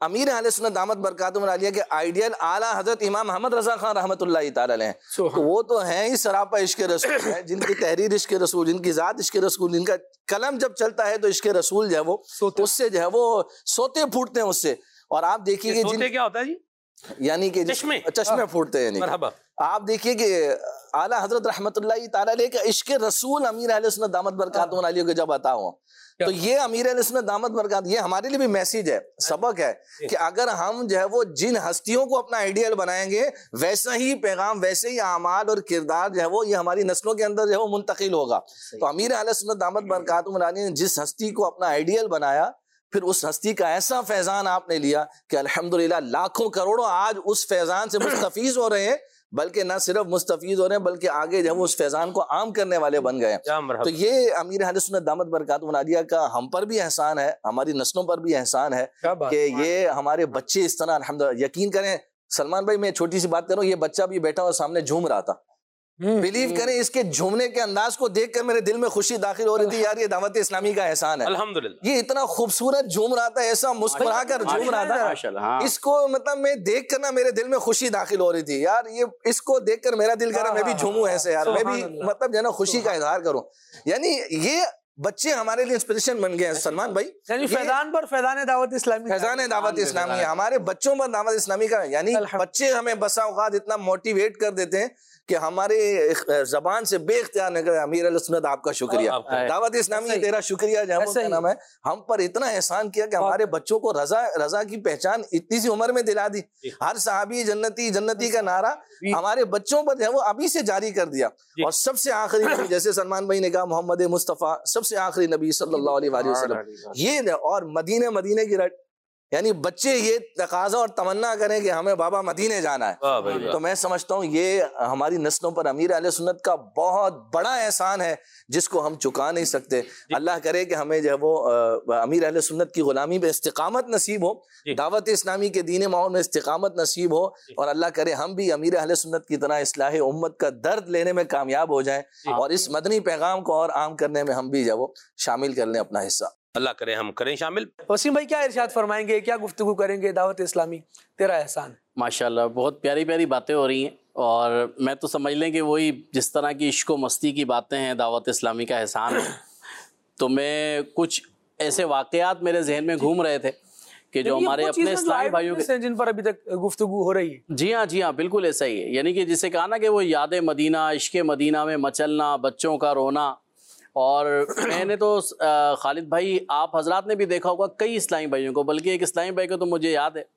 امیر اہل سنت دامت برکاتہم العالیہ کے آئیڈیل اعلیٰ حضرت امام محمد رضا خان رحمۃ اللہ تعالی علیہ، تو وہ تو ہیں ہی سراپا عشق رسول ہے، جن کی تحریر عشق رسول، جن کی ذات عشق رسول، جن کا قلم جب چلتا ہے تو عشق رسول جو ہے وہ اس سے جو ہے وہ سوتے پھوٹتے ہیں اس سے. اور آپ دیکھیے کہ سوتے کیا ہوتا ہے جی؟ یعنی کہ چشمے چشمے پھوٹتے ہیں. مرحبا. آپ دیکھیے کہ اعلیٰ حضرت رحمۃ اللہ تعالی علیہ کا عشق رسول امیر اہل سنت دامت برکاتہم العالیہ کو جب عطا ہو، تو یہ امیر اہل سنت دامت برکات، یہ ہمارے لیے بھی میسیج ہے، سبق ہے کہ اگر ہم جو ہے وہ جن ہستیوں کو اپنا آئیڈیل بنائیں گے ویسا ہی پیغام، ویسے ہی اعمال اور کردار جو ہے وہ یہ ہماری نسلوں کے اندر جو ہے وہ منتقل ہوگا. تو امیر اہل سنت دامت برکاتہم العالیہ نے جس ہستی کو اپنا آئیڈیل بنایا، پھر اس ہستی کا ایسا فیضان آپ نے لیا کہ الحمدللہ لاکھوں کروڑوں آج اس فیضان سے مستفیض ہو رہے ہیں، بلکہ نہ صرف مستفیض ہو رہے ہیں بلکہ آگے جو وہ اس فیضان کو عام کرنے والے بن گئے. تو یہ امیر اہل سنت دامت برکاتہم العالیہ کا ہم پر بھی احسان ہے، ہماری نسلوں پر بھی احسان ہے کہ یہ ہمارے بچے اس طرح الحمدللہ. یقین کریں سلمان بھائی، میں چھوٹی سی بات کروں، یہ بچہ بھی بیٹھا اور سامنے جھوم رہا تھا. بلیو کریں اس کے جھومنے کے انداز کو دیکھ کر میرے دل میں خوشی داخل ہو رہی تھی، یار یہ دعوت اسلامی کا احسان ہے الحمدللہ. یہ اتنا خوبصورت جھوم رہا تھا، ایسا مسکرا کر جھوم رہا تھا، اس کو مطلب میں دیکھ کر نا میرے دل میں خوشی داخل ہو رہی تھی، یار یہ اس کو دیکھ کر میرا دل کرا میں بھی جھوموں ایسے، یار میں بھی مطلب جو ہے نا خوشی کا اظہار کروں. یعنی یہ بچے ہمارے لیے انسپریشن بن گئے ہیں سلمان بھائی. یعنی فیضان پر فیضان دعوت اسلامی، فیضان دعوت اسلامی ہمارے بچوں پر دعوت اسلامی کا. یعنی بچے ہمیں بسا اوقات اتنا موٹیویٹ کر دیتے ہیں کہ ہمارے زبان سے بے اختیار نکلے امیر علیہ سنت آپ کا شکریہ، دعوت اسلامی تیرا شکریہ جو ہے وہ کیا نام ہے، ہم پر اتنا احسان کیا کہ ہمارے بچوں کو رضا رضا کی پہچان اتنی سی عمر میں دلا دی. ہر صحابی جنتی جنتی کا نعرہ ہمارے بچوں پر جو ہے وہ ابھی سے جاری کر دیا. اور سب سے آخری نبی، جیسے سلمان بھائی نے کہا، محمد مصطفیٰ سب سے آخری نبی صلی اللہ علیہ وآلہ وسلم، یہ اور مدینے مدینے کی رٹ. یعنی بچے یہ تقاضا اور تمنا کریں کہ ہمیں بابا مدینے جانا ہے، تو میں سمجھتا ہوں یہ ہماری نسلوں پر امیر اہل سنت کا بہت بڑا احسان ہے جس کو ہم چکا نہیں سکتے. اللہ کرے کہ ہمیں جو ہے وہ امیر اہل سنت کی غلامی پہ استقامت نصیب ہو، دعوت اسلامی کے دین ماحول میں استقامت نصیب ہو، اور اللہ کرے ہم بھی امیر اہل سنت کی طرح اصلاح امت کا درد لینے میں کامیاب ہو جائیں اور اس مدنی پیغام کو اور عام کرنے میں ہم بھی جو ہے وہ شامل کر لیں اپنا حصہ. اللہ کرے ہم کریں شامل. وسیم بھائی کیا ارشاد فرمائیں گے، کیا گفتگو کریں گے دعوت اسلامی تیرا احسان؟ ماشاءاللہ بہت پیاری پیاری باتیں ہو رہی ہیں، اور میں تو سمجھ لیں کہ وہی جس طرح کی عشق و مستی کی باتیں ہیں دعوت اسلامی کا احسان ہے. تو میں کچھ ایسے واقعات میرے ذہن میں گھوم رہے تھے کہ جو ہمارے اپنے اسلامی بھائیوں کے جن پر ابھی تک گفتگو ہو رہی ہے. جی ہاں جی ہاں بالکل ایسا ہی ہے. یعنی کہ جسے کہا نا کہ وہ یاد مدینہ، عشق مدینہ میں مچلنا، بچوں کا رونا. اور میں نے تو خالد بھائی آپ حضرات نے بھی دیکھا ہوگا کئی اسلامی بھائیوں کو، بلکہ ایک اسلامی بھائی کو تو مجھے یاد ہے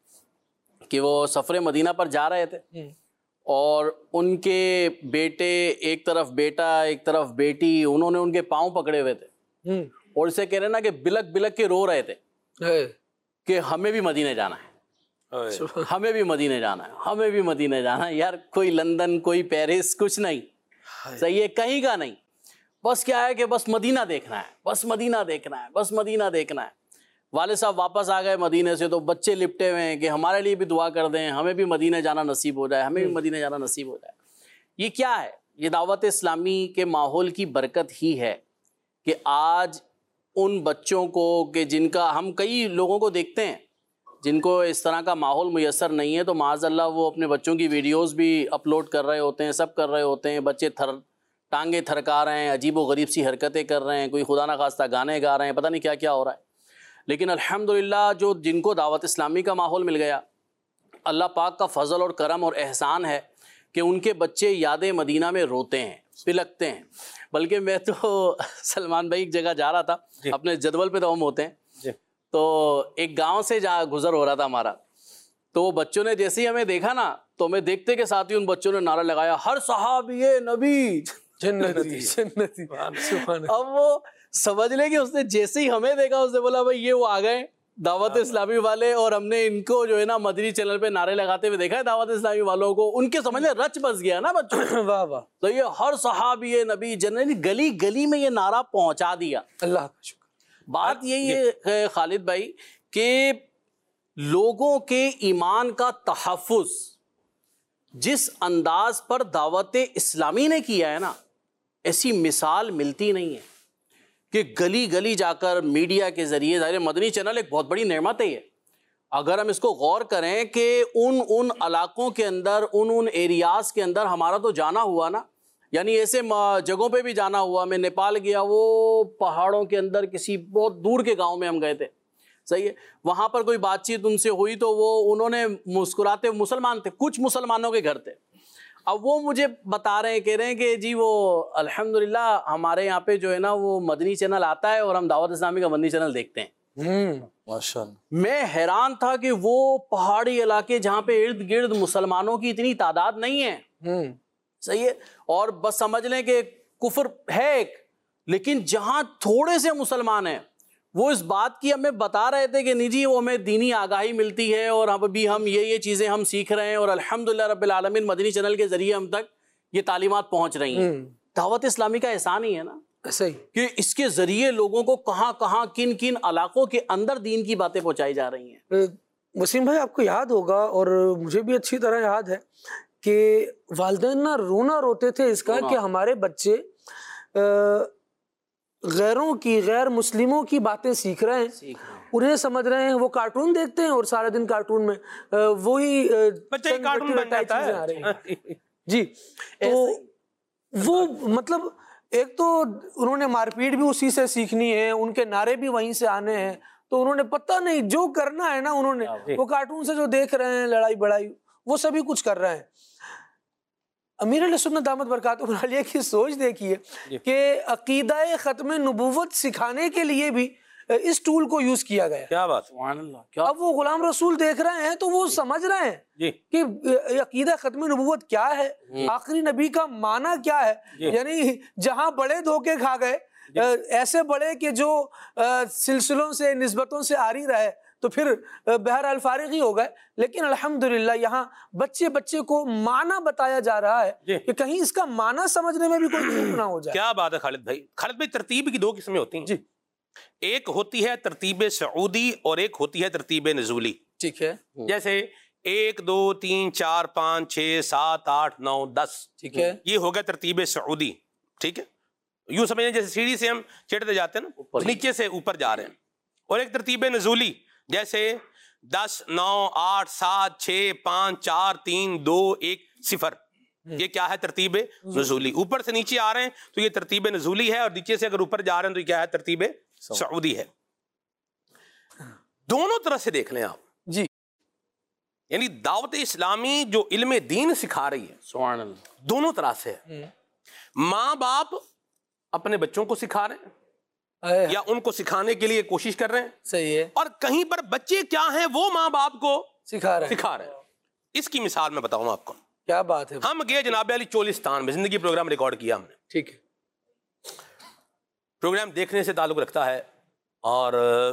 کہ وہ سفر مدینہ پر جا رہے تھے اور ان کے بیٹے، ایک طرف بیٹا ایک طرف بیٹی، انہوں نے ان کے پاؤں پکڑے ہوئے تھے اور اسے کہہ رہے نا کہ بلک بلک کے رو رہے تھے کہ ہمیں بھی مدینے جانا ہے، ہمیں بھی مدینے جانا ہے، ہمیں بھی مدینے جانا ہے. یار کوئی لندن، کوئی پیرس، کچھ نہیں، صحیح ہے، کہیں کا نہیں، بس کیا ہے کہ بس مدینہ دیکھنا ہے، بس مدینہ دیکھنا ہے، بس مدینہ دیکھنا ہے. والد صاحب واپس آ گئے مدینے سے تو بچے لپٹے ہوئے ہیں کہ ہمارے لیے بھی دعا کر دیں، ہمیں بھی مدینہ جانا نصیب ہو جائے، ہمیں بھی مدینہ جانا نصیب ہو جائے. یہ کیا ہے؟ یہ دعوت اسلامی کے ماحول کی برکت ہی ہے کہ آج ان بچوں کو کہ جن کا ہم کئی لوگوں کو دیکھتے ہیں جن کو اس طرح کا ماحول میسر نہیں ہے، تو معاذ اللہ وہ اپنے بچوں کی ویڈیوز بھی اپلوڈ کر رہے ہوتے ہیں، سب کر رہے ہوتے ہیں، بچے تھر ٹانگیں تھرکا رہے ہیں، عجیب و غریب سی حرکتیں کر رہے ہیں، کوئی خدا نہ خواستہ گانے گا رہے ہیں، پتہ نہیں کیا کیا ہو رہا ہے. لیکن الحمدللہ جو جن کو دعوت اسلامی کا ماحول مل گیا، اللہ پاک کا فضل اور کرم اور احسان ہے کہ ان کے بچے یاد مدینہ میں روتے ہیں، پلکتے ہیں. بلکہ میں تو سلمان بھائی ایک جگہ جا رہا تھا، اپنے جدول پہ تو ہم ہوتے ہیں، تو ایک گاؤں سے جا گزر ہو رہا تھا ہمارا، تو وہ بچوں نے جیسے ہی ہمیں دیکھا نا تو ہمیں دیکھتے کے ساتھ ہی ان بچوں نے نعرہ لگایا، ہر صحابی نبی جنتی جنتی. اب وہ سمجھ لے کہ اس نے جیسے ہی ہمیں دیکھا اس نے بولا بھائی یہ وہ آ گئے دعوت اسلامی والے، اور ہم نے ان کو جو ہے نا مدنی چینل پہ نعرے لگاتے ہوئے دیکھا ہے دعوت اسلامی والوں کو، ان کے سمجھ لے رچ بس گیا نا بچوں. واہ واہ. تو یہ ہر صحابی نبی جنتی گلی گلی میں یہ نعرہ پہنچا دیا. اللہ کا شکر. بات یہی ہے خالد بھائی کہ لوگوں کے ایمان کا تحفظ جس انداز پر دعوت اسلامی نے کیا ہے نا، ایسی مثال ملتی نہیں ہے کہ گلی گلی جا کر میڈیا کے ذریعے، ظاہر مدنی چینل ایک بہت بڑی نعمت ہے یہ، اگر ہم اس کو غور کریں کہ ان ان علاقوں کے اندر ان ان ایریاز کے اندر ہمارا تو جانا ہوا نا، یعنی ایسے جگہوں پہ بھی جانا ہوا. میں نیپال گیا، وہ پہاڑوں کے اندر کسی بہت دور کے گاؤں میں ہم گئے تھے، صحیح ہے. وہاں پر کوئی بات چیت ان سے ہوئی تو وہ انہوں نے مسکراتے، مسلمان تھے، کچھ مسلمانوں کے گھر تھے. اب وہ مجھے بتا رہے ہیں، کہہ رہے ہیں کہ جی وہ الحمدللہ ہمارے یہاں پہ جو ہے نا وہ مدنی چینل آتا ہے اور ہم دعوت اسلامی کا مدنی چینل دیکھتے ہیں. ماشاءاللہ. میں حیران تھا کہ وہ پہاڑی علاقے جہاں پہ ارد گرد مسلمانوں کی اتنی تعداد نہیں ہے، صحیح ہے، اور بس سمجھ لیں کہ کفر ہے ایک، لیکن جہاں تھوڑے سے مسلمان ہیں وہ اس بات کی ہمیں بتا رہے تھے کہ نہیں جی وہ ہمیں دینی آگاہی ملتی ہے اور اب بھی ہم یہ یہ چیزیں ہم سیکھ رہے ہیں اور الحمدللہ رب العالمین مدنی چینل کے ذریعے ہم تک یہ تعلیمات پہنچ رہی ہیں. دعوت اسلامی کا احسان ہی ہے نا صحیح کہ اس کے ذریعے لوگوں کو کہاں کہاں کن کن علاقوں کے اندر دین کی باتیں پہنچائی جا رہی ہیں. وسیم بھائی آپ کو یاد ہوگا اور مجھے بھی اچھی طرح یاد ہے کہ والدین نہ رونا روتے تھے اس کا کہ ہمارے بچے غیروں کی، غیر مسلموں کی باتیں سیکھ رہے ہیں، انہیں سمجھ رہے ہیں، وہ کارٹون دیکھتے ہیں اور سارے دن کارٹون میں وہی بچے کارٹون بن جاتا ہے جی. تو وہ مطلب ایک تو انہوں نے مار پیٹ بھی اسی سے سیکھنی ہے، ان کے نعرے بھی وہیں سے آنے ہیں، تو انہوں نے پتہ نہیں جو کرنا ہے نا انہوں نے وہ کارٹون سے جو دیکھ رہے ہیں، لڑائی بڑائی وہ سبھی کچھ کر رہے ہیں. امیر علیہ سنت دامت برکاتہ عالیہ کی سوچ دیکھیے کہ عقیدہ ختم نبوت سکھانے کے لیے بھی اس ٹول کو یوز کیا گیا. کیا بات. اب وہ غلام رسول دیکھ رہے ہیں تو وہ سمجھ رہے ہیں کہ عقیدہ ختم نبوت کیا ہے، آخری نبی کا معنی کیا ہے. یعنی جہاں بڑے دھوکے کھا گئے، ایسے بڑے کہ جو سلسلوں سے نسبتوں سے آری رہے تو پھر بہرحال فارغ ہی ہو گئے. لیکن الحمدللہ یہاں بچے بچے کو معنی بتایا جا رہا ہے کہ کہیں اس کا معنی سمجھنے میں بھی کوئی چوک نہ ہو جائے. کیا بات ہے خالد بھائی. خالد بھائی ترتیب کی دو قسمیں ہوتی ہیں جی. ایک ہوتی ہے ترتیب سعودی اور ایک ہوتی ہے ترتیب نزولی. ٹھیک ہے. جیسے ایک دو تین چار پانچ چھ سات آٹھ نو دس، ٹھیک ہے، یہ ہو گیا ترتیب سعودی. ٹھیک ہے، یوں سمجھیں جیسے سیڑھی سے ہم چڑھتے جاتے ہیں نا، نیچے سے اوپر جا رہے ہیں. اور ایک ترتیب نزولی جیسے دس نو آٹھ سات چھ پانچ چار تین دو ایک صفر. یہ کیا ہے؟ ترتیب نزولی. اوپر سے نیچے آ رہے ہیں تو یہ ترتیب نزولی ہے، اور نیچے سے اگر اوپر جا رہے ہیں تو یہ کیا ہے؟ ترتیب سعودی ہے. دونوں طرح سے دیکھ لیں آپ جی. یعنی دعوت اسلامی جو علم دین سکھا رہی ہے سبحان اللہ دونوں طرح سے ہے. ماں باپ اپنے بچوں کو سکھا رہے ہیں یا ان کو سکھانے کے لیے کوشش کر رہے ہیں، صحیح ہے، اور کہیں پر بچے کیا ہیں وہ ماں باپ کو سکھا رہے ہیں سکھا رہے ہیں. اس کی مثال میں بتاؤں آپ کو. کیا بات ہے. ہم گئے جناب علی چولستان میں، زندگی پروگرام ریکارڈ کیا ہم نے. ٹھیک ہے. پروگرام دیکھنے سے تعلق رکھتا ہے، اور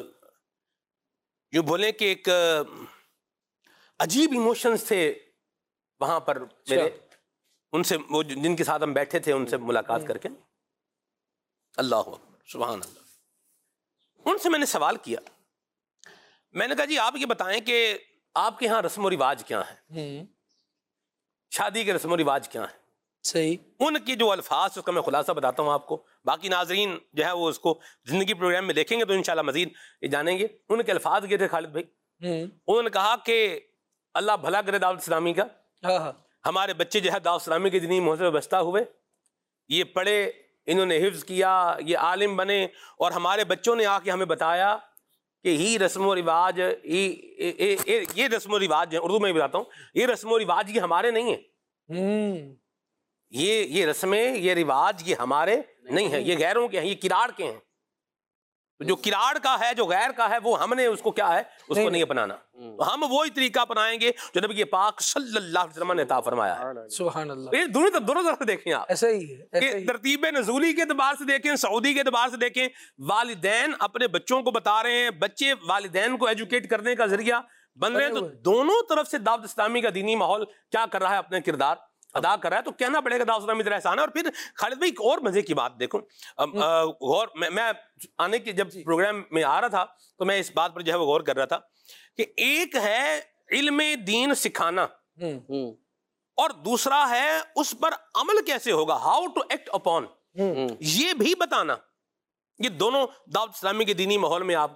یوں بولیں کہ ایک عجیب ایموشنز تھے وہاں پر میرے. ان سے وہ جن کے ساتھ ہم بیٹھے تھے ان سے ملاقات کر کے، اللہ اکبر سبحان اللہ. ان سے میں نے سوال کیا، میں نے کہا جی آپ یہ بتائیں کہ آپ کے ہاں رسم و رواج کیا ہیں، شادی کے رسم و رواج کیا ہیں. صحیح. ان کے جو الفاظ اس کا میں خلاصہ بتاتا ہوں آپ کو، باقی ناظرین جو ہے وہ اس کو زندگی پروگرام میں دیکھیں گے تو انشاءاللہ مزید یہ جانیں گے. ان کے الفاظ یہ تھے خالد بھائی، انہوں نے کہا کہ اللہ بھلا کرے دعوت اسلامی کا، ہمارے بچے جو ہے دعوت اسلامی کے دینی موضوع میں بستہ ہوئے، یہ پڑھے، انہوں نے حفظ کیا، یہ عالم بنے، اور ہمارے بچوں نے آ کے ہمیں بتایا کہ ہی رسم و رواج، یہ رسم و رواج ہیں، اردو میں بتاتا ہوں، یہ رسم و رواج یہ ہمارے نہیں ہیں، یہ یہ رسمیں یہ رواج یہ ہمارے نہیں ہیں، یہ غیروں کے ہیں، یہ کراڑ کے ہیں. جو کراڑ کا ہے، جو غیر کا ہے، وہ ہم نے اس کو کیا ہے، اس کو نہیں اپنانا. ہم وہی طریقہ اپنائیں گے جو نبی پاک صلی اللہ علیہ وسلم نے عطا فرمایا ہے. سبحان اللہ. یہ دونوں دونوں طرف سے دیکھیں آپ، ایسا ہی ہے. کہ ترتیب نزولی کے اعتبار سے دیکھیں، سعودی کے اعتبار سے دیکھیں. والدین اپنے بچوں کو بتا رہے ہیں، بچے والدین کو ایجوکیٹ کرنے کا ذریعہ بن رہے ہیں. تو دونوں طرف سے دعوت اسلامی کا دینی ماحول کیا کر رہا ہے، اپنے کردار ادا کر رہا ہے. تو کہنا پڑے گا دعوت اسلامی ذرا احسان ہے. اور پھر خالد بھائی ایک اور مزے کی بات دیکھو، غور میں آنے کی جب پروگرام میں آ رہا تھا تو میں اس بات پر جو ہے وہ غور کر رہا تھا کہ ایک ہے علم دین سکھانا، اور دوسرا ہے اس پر عمل کیسے ہوگا، ہاؤ ٹو ایکٹ اپون، یہ بھی بتانا. یہ دونوں دعوت اسلامی کے دینی ماحول میں آپ کو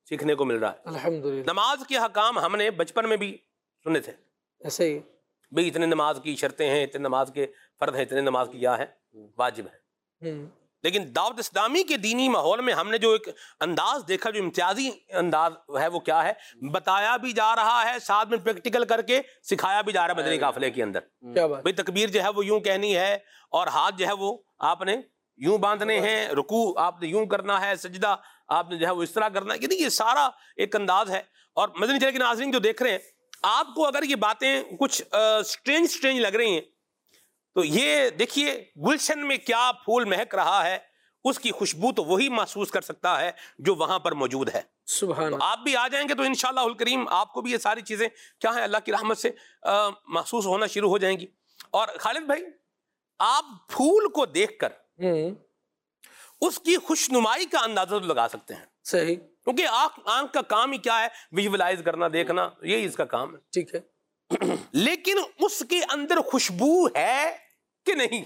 सीखने को मिल रहा है। अल्हम्दुलिल्लाह। नमाज के हकाम हमने बचपन में भी सुने थे, ऐसे ही भाई इतने नमाज की शर्तें हैं, इतने नमाज के फर्द हैं, इतने नमाज की क्या है, वाजिब है। लेकिन दावत इस्लामी के दीनी माहौल में हमने जो एक अंदाज देखा, जो इम्तियाजी अंदाज है, वो क्या है, बताया भी जा रहा है, साथ में प्रैक्टिकल करके सिखाया भी जा रहा है मदनी काफिले के अंदर। क्या बात? भाई तकबीर जो है वो यूं कहनी है, और हाथ जो है वो आपने यूं बांधने हैं, रुकू आपने यूं करना है, सजदा आपने जो है वो इस तरह करना है। यानी ये सारा एक अंदाज है। और मदनी चैनल के नाज़रीन जो देख रहे हैं, आपको अगर ये बातें कुछ स्ट्रेंज स्ट्रेंज लग रही हैं, तो ये देखिए गुलशन में क्या फूल महक रहा है, उसकी खुशबू तो वही महसूस कर सकता है जो वहां पर मौजूद है। सुभान तो आप भी आ जाएंगे तो इंशाअल्लाह करीम आपको भी ये सारी चीजें क्या है अल्लाह की रहमत से आ, महसूस होना शुरू हो जाएंगी। और खालिद भाई, आप फूल को देखकर उसकी खुशनुमाई का अंदाजा तो लगा सकते हैं। सही। क्योंकि आंख आंख का काम ही क्या है, विजुअलाइज करना, देखना, यही इसका काम है। ठीक है। लेकिन उसके अंदर खुशबू है कि नहीं,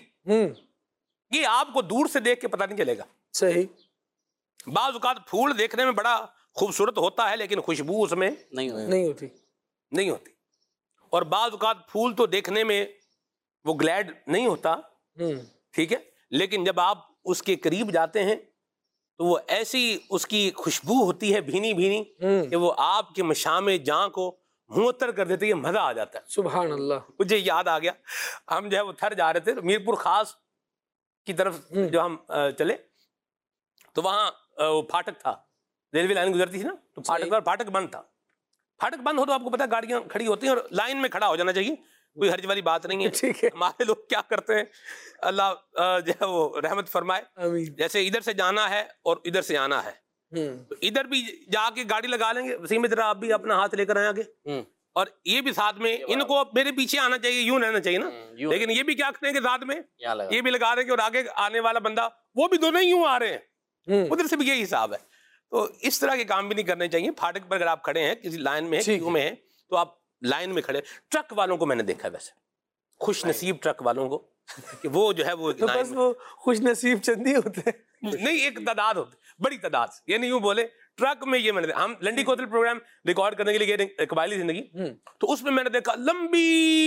ये आपको दूर से देख के पता नहीं चलेगा। सही। बाज़ औक़ात फूल देखने में बड़ा खूबसूरत होता है, लेकिन खुशबू उसमें नहीं होती नहीं होती नहीं होती। और बाज़ औक़ात फूल तो देखने में वो ग्लैड नहीं होता, ठीक है, लेकिन जब आप उसके करीब जाते हैं तो वो ऐसी उसकी खुशबू होती है भीनी भीनी कि वो आपके मशामे जान को मुअत्तर कर देती है, मजा आ जाता है। सुभान अल्लाह। मुझे याद आ गया, हम जो है वो थर जा रहे थे मीरपुर खास की तरफ, जो हम चले तो वहाँ वो फाटक था, रेलवे लाइन गुजरती थी ना, तो फाटक पर फाटक बंद था। फाटक बंद हो तो आपको पता है गाड़ियां खड़ी होती हैं और लाइन में खड़ा हो जाना चाहिए, कोई हर्ज वाली बात नहीं है। ठीक है। हमारे लोग क्या करते हैं, अल्लाह जो है वो रहमत फरमाए, जैसे इधर से जाना है और इधर से आना है, तो इधर भी जाके गाड़ी लगा लेंगे, वसीम इधर आप भी अपना हाथ लेकर आए आगे, और ये भी साथ में, इनको मेरे पीछे आना चाहिए, यूं रहना चाहिए ना, लेकिन ये भी क्या करते हैं कि साथ में ये भी लगा देंगे और आगे आने वाला बंदा वो भी दोनों ही यूं आ रहे हैं, उधर से भी यही हिसाब है। तो इस तरह के काम भी नहीं करने चाहिए। फाटक पर अगर आप खड़े हैं, किसी लाइन में है, क्यू में है, तो आप लाइन में खड़े। ट्रक वालों को मैंने देखा है वैसे, खुश नसीब ट्रक वालों को, कि वो जो है वो तो बस वो खुश नसीब चंदी होते हैं, नहीं एक तादाद होती, बड़ी तादाद, ये नहीं यूं बोले ट्रक में। ये मैंने, हम लंडी कोतल प्रोग्राम रिकॉर्ड करने के लिए गए कबायली जिंदगी, तो उसमें मैंने देखा लंबी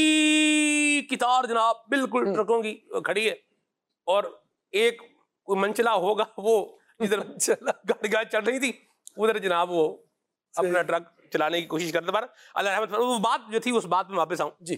कितार जनाब बिल्कुल ट्रकों की खड़ी है, और एक कोई मंचला होगा वो इधर गाड़ी गाड़ी चल रही थी, उधर जनाब वो अपना ट्रक चलाने की कोशिश करते। पर अल्लाह रहमत, वो बात जो थी उस बात में वापस आऊं जी।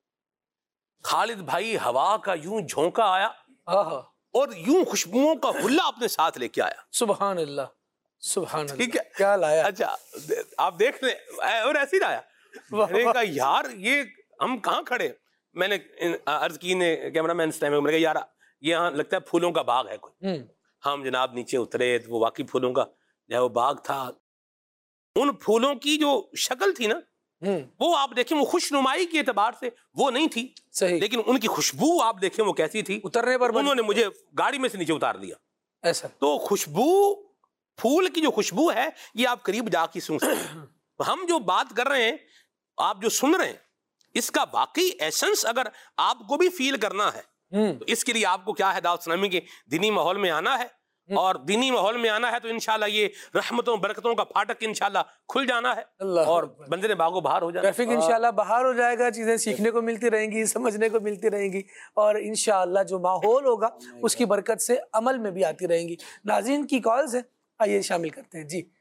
खालिद भाई, हवा का यूं झोंका आया और यूं खुशबुओं का हुल्ला अपने साथ लेके आया। सुभान अल्लाह, सुभान अल्लाह। ठीक है, क्या लाया? अच्छा आप देख ले, और ऐसे ही लाया। मैंने कहा यार ये हम कहाँ खड़े, मैंने अर्ज की ने कैमरा मैन इस टाइम, मैंने कहा यार ये यहाँ लगता है फूलों का बाग है कोई। हम जनाब नीचे उतरे तो वो वाकई फूलों का जो है वो बाग था। उन फूलों की जो शक्ल थी ना, वो आप देखें, वो खुशनुमाई के एतबार से वो नहीं थी सही, लेकिन उनकी खुशबू आप देखें वो कैसी थी। उतरने पर उन्होंने मुझे गाड़ी में से नीचे उतार दिया ऐसा। तो खुशबू, फूल की जो खुशबू है, ये आप करीब जाके सुन सकते हैं। हम जो बात कर रहे हैं, आप जो सुन रहे हैं, इसका वाकई एसेंस अगर आपको भी फील करना है, तो इसके लिए आपको क्या है, दावत इस्लामी के दीनी माहौल में आना है। और दीनी माहौल में आना है तो इंशाल्लाह ये रहमतों बरकतों का फाटक इंशाल्लाह खुल जाना है, और बंदे ने बागो बाहर हो जाना, ट्रैफिक इंशाल्लाह बाहर हो जाएगा, चीजें सीखने को मिलती रहेंगी, समझने को मिलती रहेंगी, और इंशाल्लाह जो माहौल होगा उसकी बरकत से अमल में भी आती रहेंगी। नाज़रीन की कॉल्स है, आइए शामिल करते हैं जी।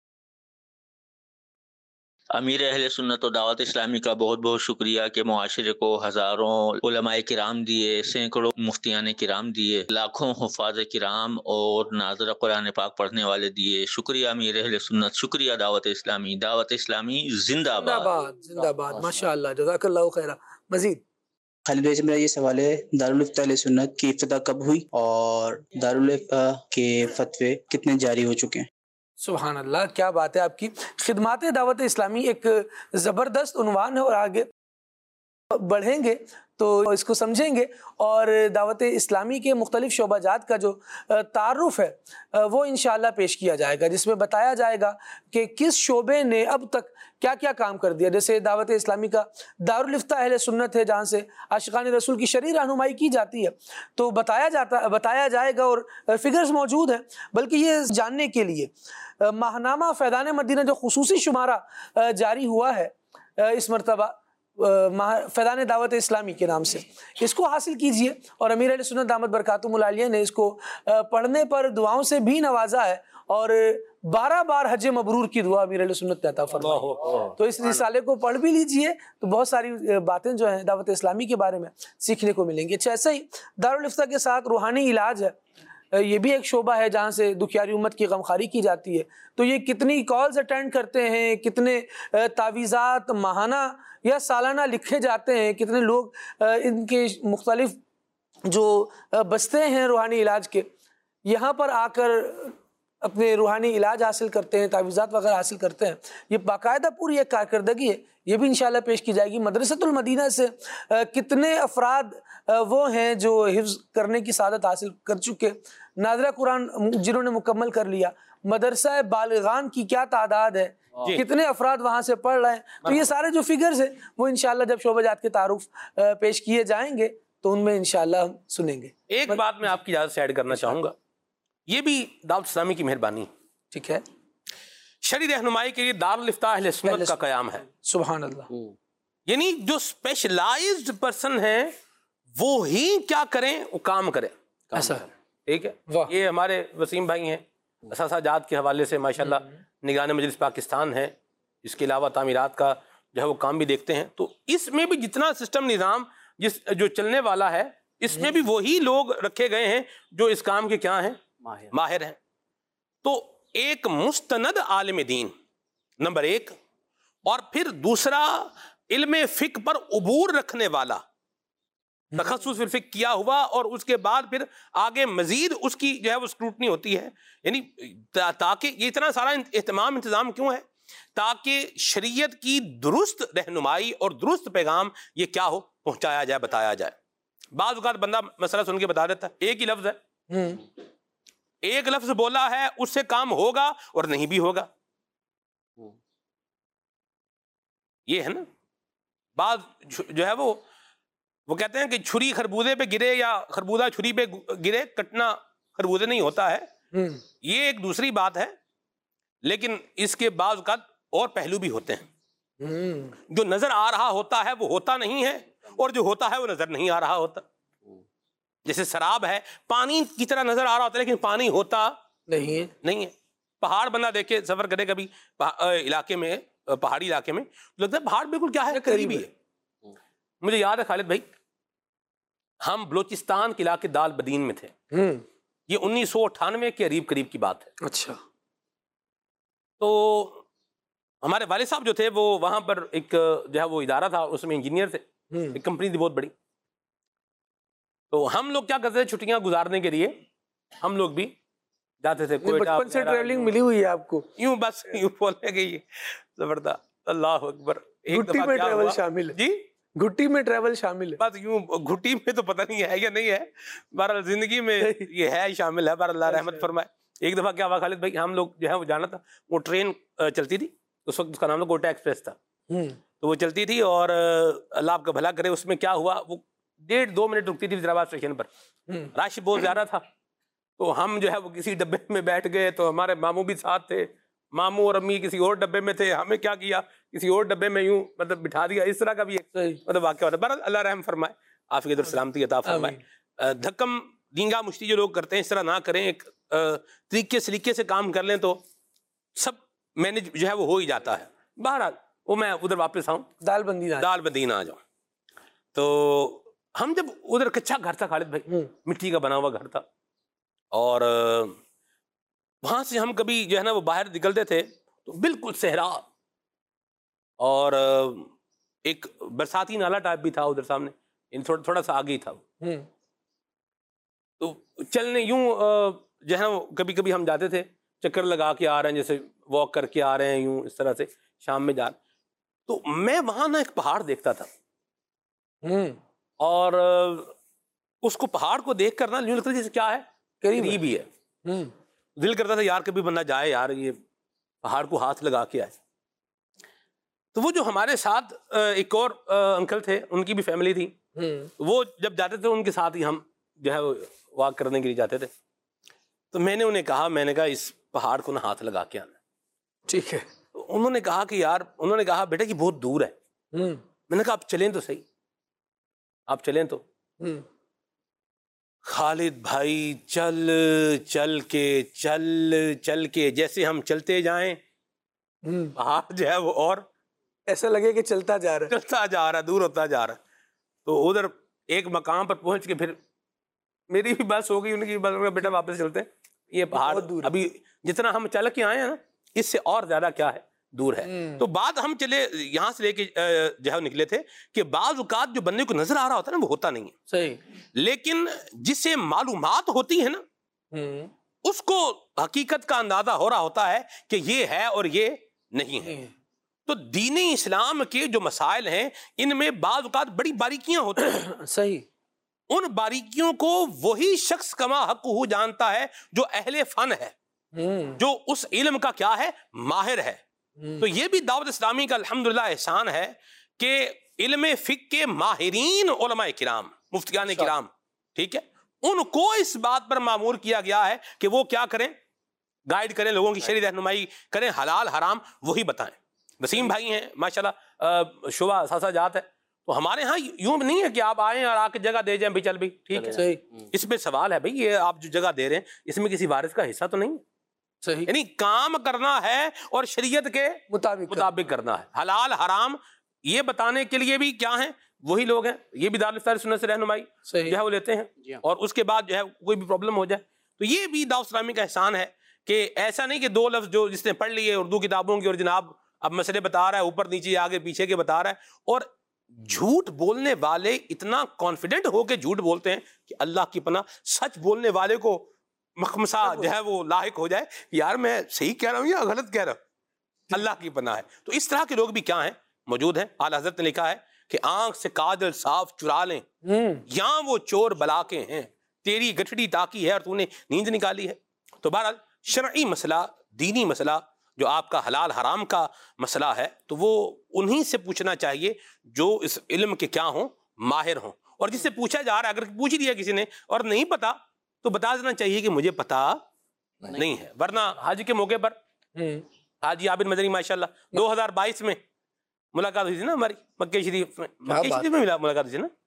अमीर अहले सुन्नत और दावत इस्लामी का बहुत बहुत शुक्रिया कि मुआशरे को हज़ारों उलमाए किराम दिए, सैकड़ों मुफ्तियान किराम दिए, लाखों हुफ़ाज़ किराम और नाज़रा कुरान पाक पढ़ने वाले दिए। शुक्रिया अमीर अहले सुन्नत, शुक्रिया दावत इस्लामी। दावत इस्लामी जिंदाबाद जिंदाबाद। माशाअल्लाह, जज़ाकल्लाहु खैरा। मज़ीद खालिद भाई से मेरा ये सवाल है, दारुल इफ्ता अहले सुन्नत की इफ्तिदा कब हुई और दारुल इफ्ता के फतवे कितने जारी हो चुके हैं? सुभान अल्लाह, क्या बात है आपकी। खिदमात दावत इस्लामी एक ज़बरदस्त उन्वान है, और आगे بڑھیں گے تو اس کو سمجھیں گے، اور دعوت اسلامی کے مختلف شعبہ جات کا جو تعارف ہے وہ انشاءاللہ پیش کیا جائے گا، جس میں بتایا جائے گا کہ کس شعبے نے اب تک کیا کیا کام کر دیا. جیسے دعوت اسلامی کا دارالفتہ اہل سنت ہے، جہاں سے عاشقان رسول کی شرعی رہنمائی کی جاتی ہے، تو بتایا جاتا بتایا جائے گا، اور فگرز موجود ہیں. بلکہ یہ جاننے کے لیے ماہنامہ فیضان مدینہ جو خصوصی شمارہ جاری ہوا ہے اس مرتبہ فیضان دعوت اسلامی کے نام سے، اس کو حاصل کیجئے. اور امیر اہل سنت دامت برکاتہم العالیہ نے اس کو پڑھنے پر دعاؤں سے بھی نوازا ہے، اور بارہ بار حج مبرور کی دعا امیر اہل سنت نے عطا فرمائی. تو اس رسالے کو پڑھ بھی لیجئے تو بہت ساری باتیں جو ہیں دعوت اسلامی کے بارے میں سیکھنے کو ملیں گی. اچھا، ایسا ہی دارالفتہ کے ساتھ روحانی علاج ہے، یہ بھی ایک شعبہ ہے جہاں سے دکھیاری امت کی غمخواری کی جاتی ہے. تو یہ کتنی کالز اٹینڈ کرتے ہیں، کتنے تعویذات ماہانہ یا سالانہ لکھے جاتے ہیں، کتنے لوگ ان کے مختلف جو بستے ہیں روحانی علاج کے یہاں پر آ کر اپنے روحانی علاج حاصل کرتے ہیں، تعویذات وغیرہ حاصل کرتے ہیں. یہ باقاعدہ پوری ایک کارکردگی ہے، یہ بھی انشاءاللہ پیش کی جائے گی. مدرسۃ المدینہ سے کتنے افراد وہ ہیں جو حفظ کرنے کی سعادت حاصل کر چکے، ناظرہ قرآن جنہوں نے مکمل کر لیا، مدرسہ بالغان کی کیا تعداد ہے، کتنے افراد وہاں سے پڑھ رہے ہیں. تو یہ سارے جو فگرز ہیں وہ انشاءاللہ جب شعبہ جات کے تعارف پیش کیے جائیں گے تو ان میں انشاءاللہ ہم سنیں گے. ایک بات میں آپ کی اجازت سے ایڈ کرنا چاہوں گا، یہ بھی دعوت اسلامی کی مہربانی، ٹھیک ہے، شرعی رہنمائی کے لیے دارالفتہ اہل سنت کا قیام ہے. سبحان اللہ. یعنی جو اسپیشلائزڈ پرسن ہیں وہ ہی کیا کریں، وہ کام کریں. ایسا ٹھیک ہے. یہ ہمارے وسیم بھائی ہیں، اثاثہ جات کے حوالے سے ماشاءاللہ نگران مجلس پاکستان ہے، اس کے علاوہ تعمیرات کا جو ہے وہ کام بھی دیکھتے ہیں. تو اس میں بھی جتنا سسٹم نظام جس جو چلنے والا ہے، اس میں بھی وہی لوگ رکھے گئے ہیں جو اس کام کے کیا ہیں، ماہر ہیں. تو ایک مستند عالم دین نمبر ایک، اور پھر دوسرا علم فقہ پر عبور رکھنے والا، تخصص فی الفقہ کیا ہوا، اور اس کے بعد پھر آگے مزید اس کی جو ہے وہ اسکروٹنی ہوتی ہے. یعنی تاکہ یہ اتنا سارا اہتمام انتظام کیوں ہے؟ تاکہ شریعت کی درست رہنمائی اور درست پیغام یہ کیا ہو، پہنچایا جائے، بتایا جائے. بعض اوقات بندہ مسئلہ سن کے بتا دیتا ہے، ایک ہی لفظ ہے، ایک لفظ بولا ہے، اس سے کام ہوگا اور نہیں بھی ہوگا. یہ ہے نا، بعض جو ہے وہ وہ کہتے ہیں کہ چھری خربوزے پہ گرے یا خربوزہ چھری پہ گرے، کٹنا خربوزے نہیں ہوتا ہے. یہ ایک دوسری بات ہے، لیکن اس کے بعض اوقات اور پہلو بھی ہوتے ہیں. جو نظر آ رہا ہوتا ہے وہ ہوتا نہیں ہے، اور جو ہوتا ہے وہ نظر نہیں آ رہا ہوتا. جیسے سراب ہے، پانی کی طرح نظر آ رہا ہوتا ہے لیکن پانی ہوتا نہیں ہے نہیں ہے. پہاڑ بندہ دیکھے، سفر کرے کبھی علاقے میں، پہاڑی علاقے میں، لگتا ہے پہاڑ بالکل کیا ہے، قریبی ہے. مجھے یاد ہے خالد بھائی، ہم بلوچستان کے علاقے دال بدین میں تھے، یہ انیس سو اٹھانوے کے قریب قریب کی بات ہے. اچھا. تو ہمارے والد صاحب جو تھے وہ وہاں پر ایک جو ہے وہ ادارہ تھا، اس میں انجینئر تھے، ایک کمپنی تھی بہت بڑی. تو ہم لوگ کیا کرتے تھے چھٹیاں گزارنے کے لیے، ہم لوگ بھی جاتے تھے. بچپن سے ٹریولنگ ملی ہوئی ہے آپ کو؟ یوں بس یوں بولنے کے یہ زبردست. اللہ اکبر. گھٹی میں ٹریول شامل ہے. جی، گھٹی میں ٹریول شامل ہے. بس یوں گھٹی میں تو پتہ نہیں ہے یا نہیں ہے، بہرحال زندگی میں یہ ہے، شامل ہے. بہرحال اللہ رحمت فرمائے. ایک دفعہ کیا ہوا خالد بھائی، ہم لوگ جو ہے وہ جانا تھا، وہ ٹرین چلتی تھی اس وقت، اس کا نام گوٹا ایکسپریس تھا. تو وہ چلتی تھی، اور اللہ آپ کا بھلا کرے، اس میں کیا ہوا، وہ ڈیڑھ دو منٹ رکتی تھی حیدرآباد اسٹیشن پر. رش بہت زیادہ تھا، تو ہم جو ہے وہ کسی ڈبے میں بیٹھ گئے. تو ہمارے ماموں بھی ساتھ تھے، ماموں اور امی کسی اور ڈبے میں تھے. ہمیں کیا کیا، کسی اور ڈبے میں یوں مطلب بٹھا دیا. اس طرح کا بھی ایک مطلب واقعہ ہوتا ہے. بہرحال اللہ رحم فرمائے، عافیت اور سلامتی عطا فرمائے. دھکم دینگا مشتی جو لوگ کرتے ہیں اس طرح نہ کریں، ایک طریقے سلیقے سے کام کر لیں تو سب مینج جو ہے وہ ہو ہی جاتا ہے. بہرحال وہ میں ادھر واپس آؤں، دال بندی دال بندین آ جاؤں. تو ہم جب ادھر کچا گھر تھا خالد بھائی، مٹی کا بنا ہوا گھر تھا، اور وہاں سے ہم کبھی جو ہے نا وہ باہر نکلتے تھے تو بالکل صحرا، اور ایک برساتی نالا ٹائپ بھی تھا ادھر سامنے، تھوڑا تھوڑا سا آگے ہی تھا. تو چلنے یوں جو ہے نا کبھی کبھی ہم جاتے تھے، چکر لگا کے آ رہے ہیں، جیسے واک کر کے آ رہے ہیں یوں اس طرح سے، شام میں جا. تو میں وہاں نا ایک پہاڑ دیکھتا تھا، اور اس کو پہاڑ کو دیکھ کر نا یوں لگتا جیسے کیا ہے قریب ہی ہے. دل کرتا تھا یار کبھی بندہ جائے یار یہ پہاڑ کو ہاتھ لگا کے آئے. تو وہ جو ہمارے ساتھ ایک اور انکل تھے ان کی بھی فیملی تھی, وہ جب جاتے تھے ان کے ساتھ ہی ہم جو ہے واک کرنے کے لیے جاتے تھے. تو میں نے انہیں کہا میں نے کہا اس پہاڑ کو نا ہاتھ لگا کے آنا. ٹھیک ہے. انہوں نے کہا کہ یار انہوں نے کہا بیٹا کہ بہت دور ہے. میں نے کہا آپ چلیں تو صحیح, آپ چلیں تو. خالد بھائی چل چل کے چل چل کے جیسے ہم چلتے جائیں پہاڑ جو ہے وہ اور ایسا لگے کہ چلتا جا رہا ہے چلتا جا رہا ہے, دور ہوتا جا رہا ہے. تو ادھر ایک مقام پر پہنچ کے پھر میری بھی بس ہو گئی, ان کی بس, بیٹا واپس چلتے ہیں, یہ پہاڑ ابھی جتنا ہم چل کے آئے ہیں نا اس سے اور زیادہ کیا ہے دور ہے. تو بعد ہم چلے یہاں سے لے کے جو ہے نکلے تھے کہ بعض اوقات جو بندے کو نظر آ رہا ہوتا ہے نا وہ ہوتا نہیں ہے صحیح, لیکن جسے معلومات ہوتی ہے نا اس کو حقیقت کا اندازہ ہو رہا ہوتا ہے کہ یہ ہے اور یہ نہیں ہے. تو دین اسلام کے جو مسائل ہیں ان میں بعض اوقات بڑی باریکیاں ہوتی ہیں. صحیح, ان باریکیوں کو وہی شخص کما حق ہو جانتا ہے جو اہل فن ہے, جو اس علم کا کیا ہے ماہر ہے. تو یہ بھی دعوت اسلامی کا الحمدللہ احسان ہے کہ علم فقہ کے ماہرین علماء کرام مفتیان کرام ٹھیک ہے ان کو اس بات پر مامور کیا گیا ہے کہ وہ کیا کریں, گائیڈ کریں, لوگوں کی شرعی رہنمائی کریں, حلال حرام وہی بتائیں. وسیم بھائی ہیں ماشاءاللہ شعبہ ساسا جات ہے, تو ہمارے ہاں یوں نہیں ہے کہ آپ آئیں اور آ کے جگہ دے جائیں بھی چل بھی ٹھیک ہے. اس پہ سوال ہے بھئی یہ آپ جو جگہ دے رہے ہیں اس میں کسی وارث کا حصہ تو نہیں ہے. صحیح, یعنی کام کرنا ہے اور شریعت کے مطابق مطابق کرنا ہے. حلال حرام یہ بتانے کے لیے بھی کیا ہیں وہی لوگ ہیں, یہ بھی دارالفتہ اہل سنت سے رہنمائی جو ہے وہ لیتے ہیں, اور اس کے بعد جو ہے کوئی بھی پرابلم ہو جائے تو یہ بھی دعوت اسلامی کا احسان ہے کہ ایسا نہیں کہ دو لفظ جو جس نے پڑھ لیے اردو کتابوں کی اور جناب اب مسئلے بتا رہا ہے اوپر نیچے آگے پیچھے کے بتا رہا ہے, اور جھوٹ بولنے والے اتنا کانفیڈنٹ ہو کے جھوٹ بولتے ہیں کہ اللہ کی پناہ سچ بولنے والے کو مخمسہ جو ہے وہ لاحق ہو جائے یار میں صحیح کہہ رہا ہوں یا غلط کہہ رہا ہوں, اللہ کی پناہ ہے. تو اس طرح کے لوگ بھی کیا ہیں موجود ہیں. اعلیٰ حضرت نے لکھا ہے کہ آنکھ سے کاجل صاف چرا لیں یہاں وہ چور بلا کے ہیں, تیری گٹھڑی تاکی ہے اور تو نے نیند نکالی ہے. تو بہرحال شرعی مسئلہ دینی مسئلہ جو آپ کا حلال حرام کا مسئلہ ہے تو وہ انہی سے پوچھنا چاہیے جو اس علم کے کیا ہوں ماہر ہوں, اور جس سے پوچھا جا رہا ہے اگر پوچھ دیا کسی نے اور نہیں پتا تو بتا دینا چاہیے کہ مجھے پتا نہیں ہے. ورنہ حج کے موقع پر حاجی عابد مدنی ماشاءاللہ دو ہزار بائیس میں ملاقات ہوئی تھی نا ہماری مکہ شریف میں, مکہ شریف میں ملاقات ہوئی تھی نا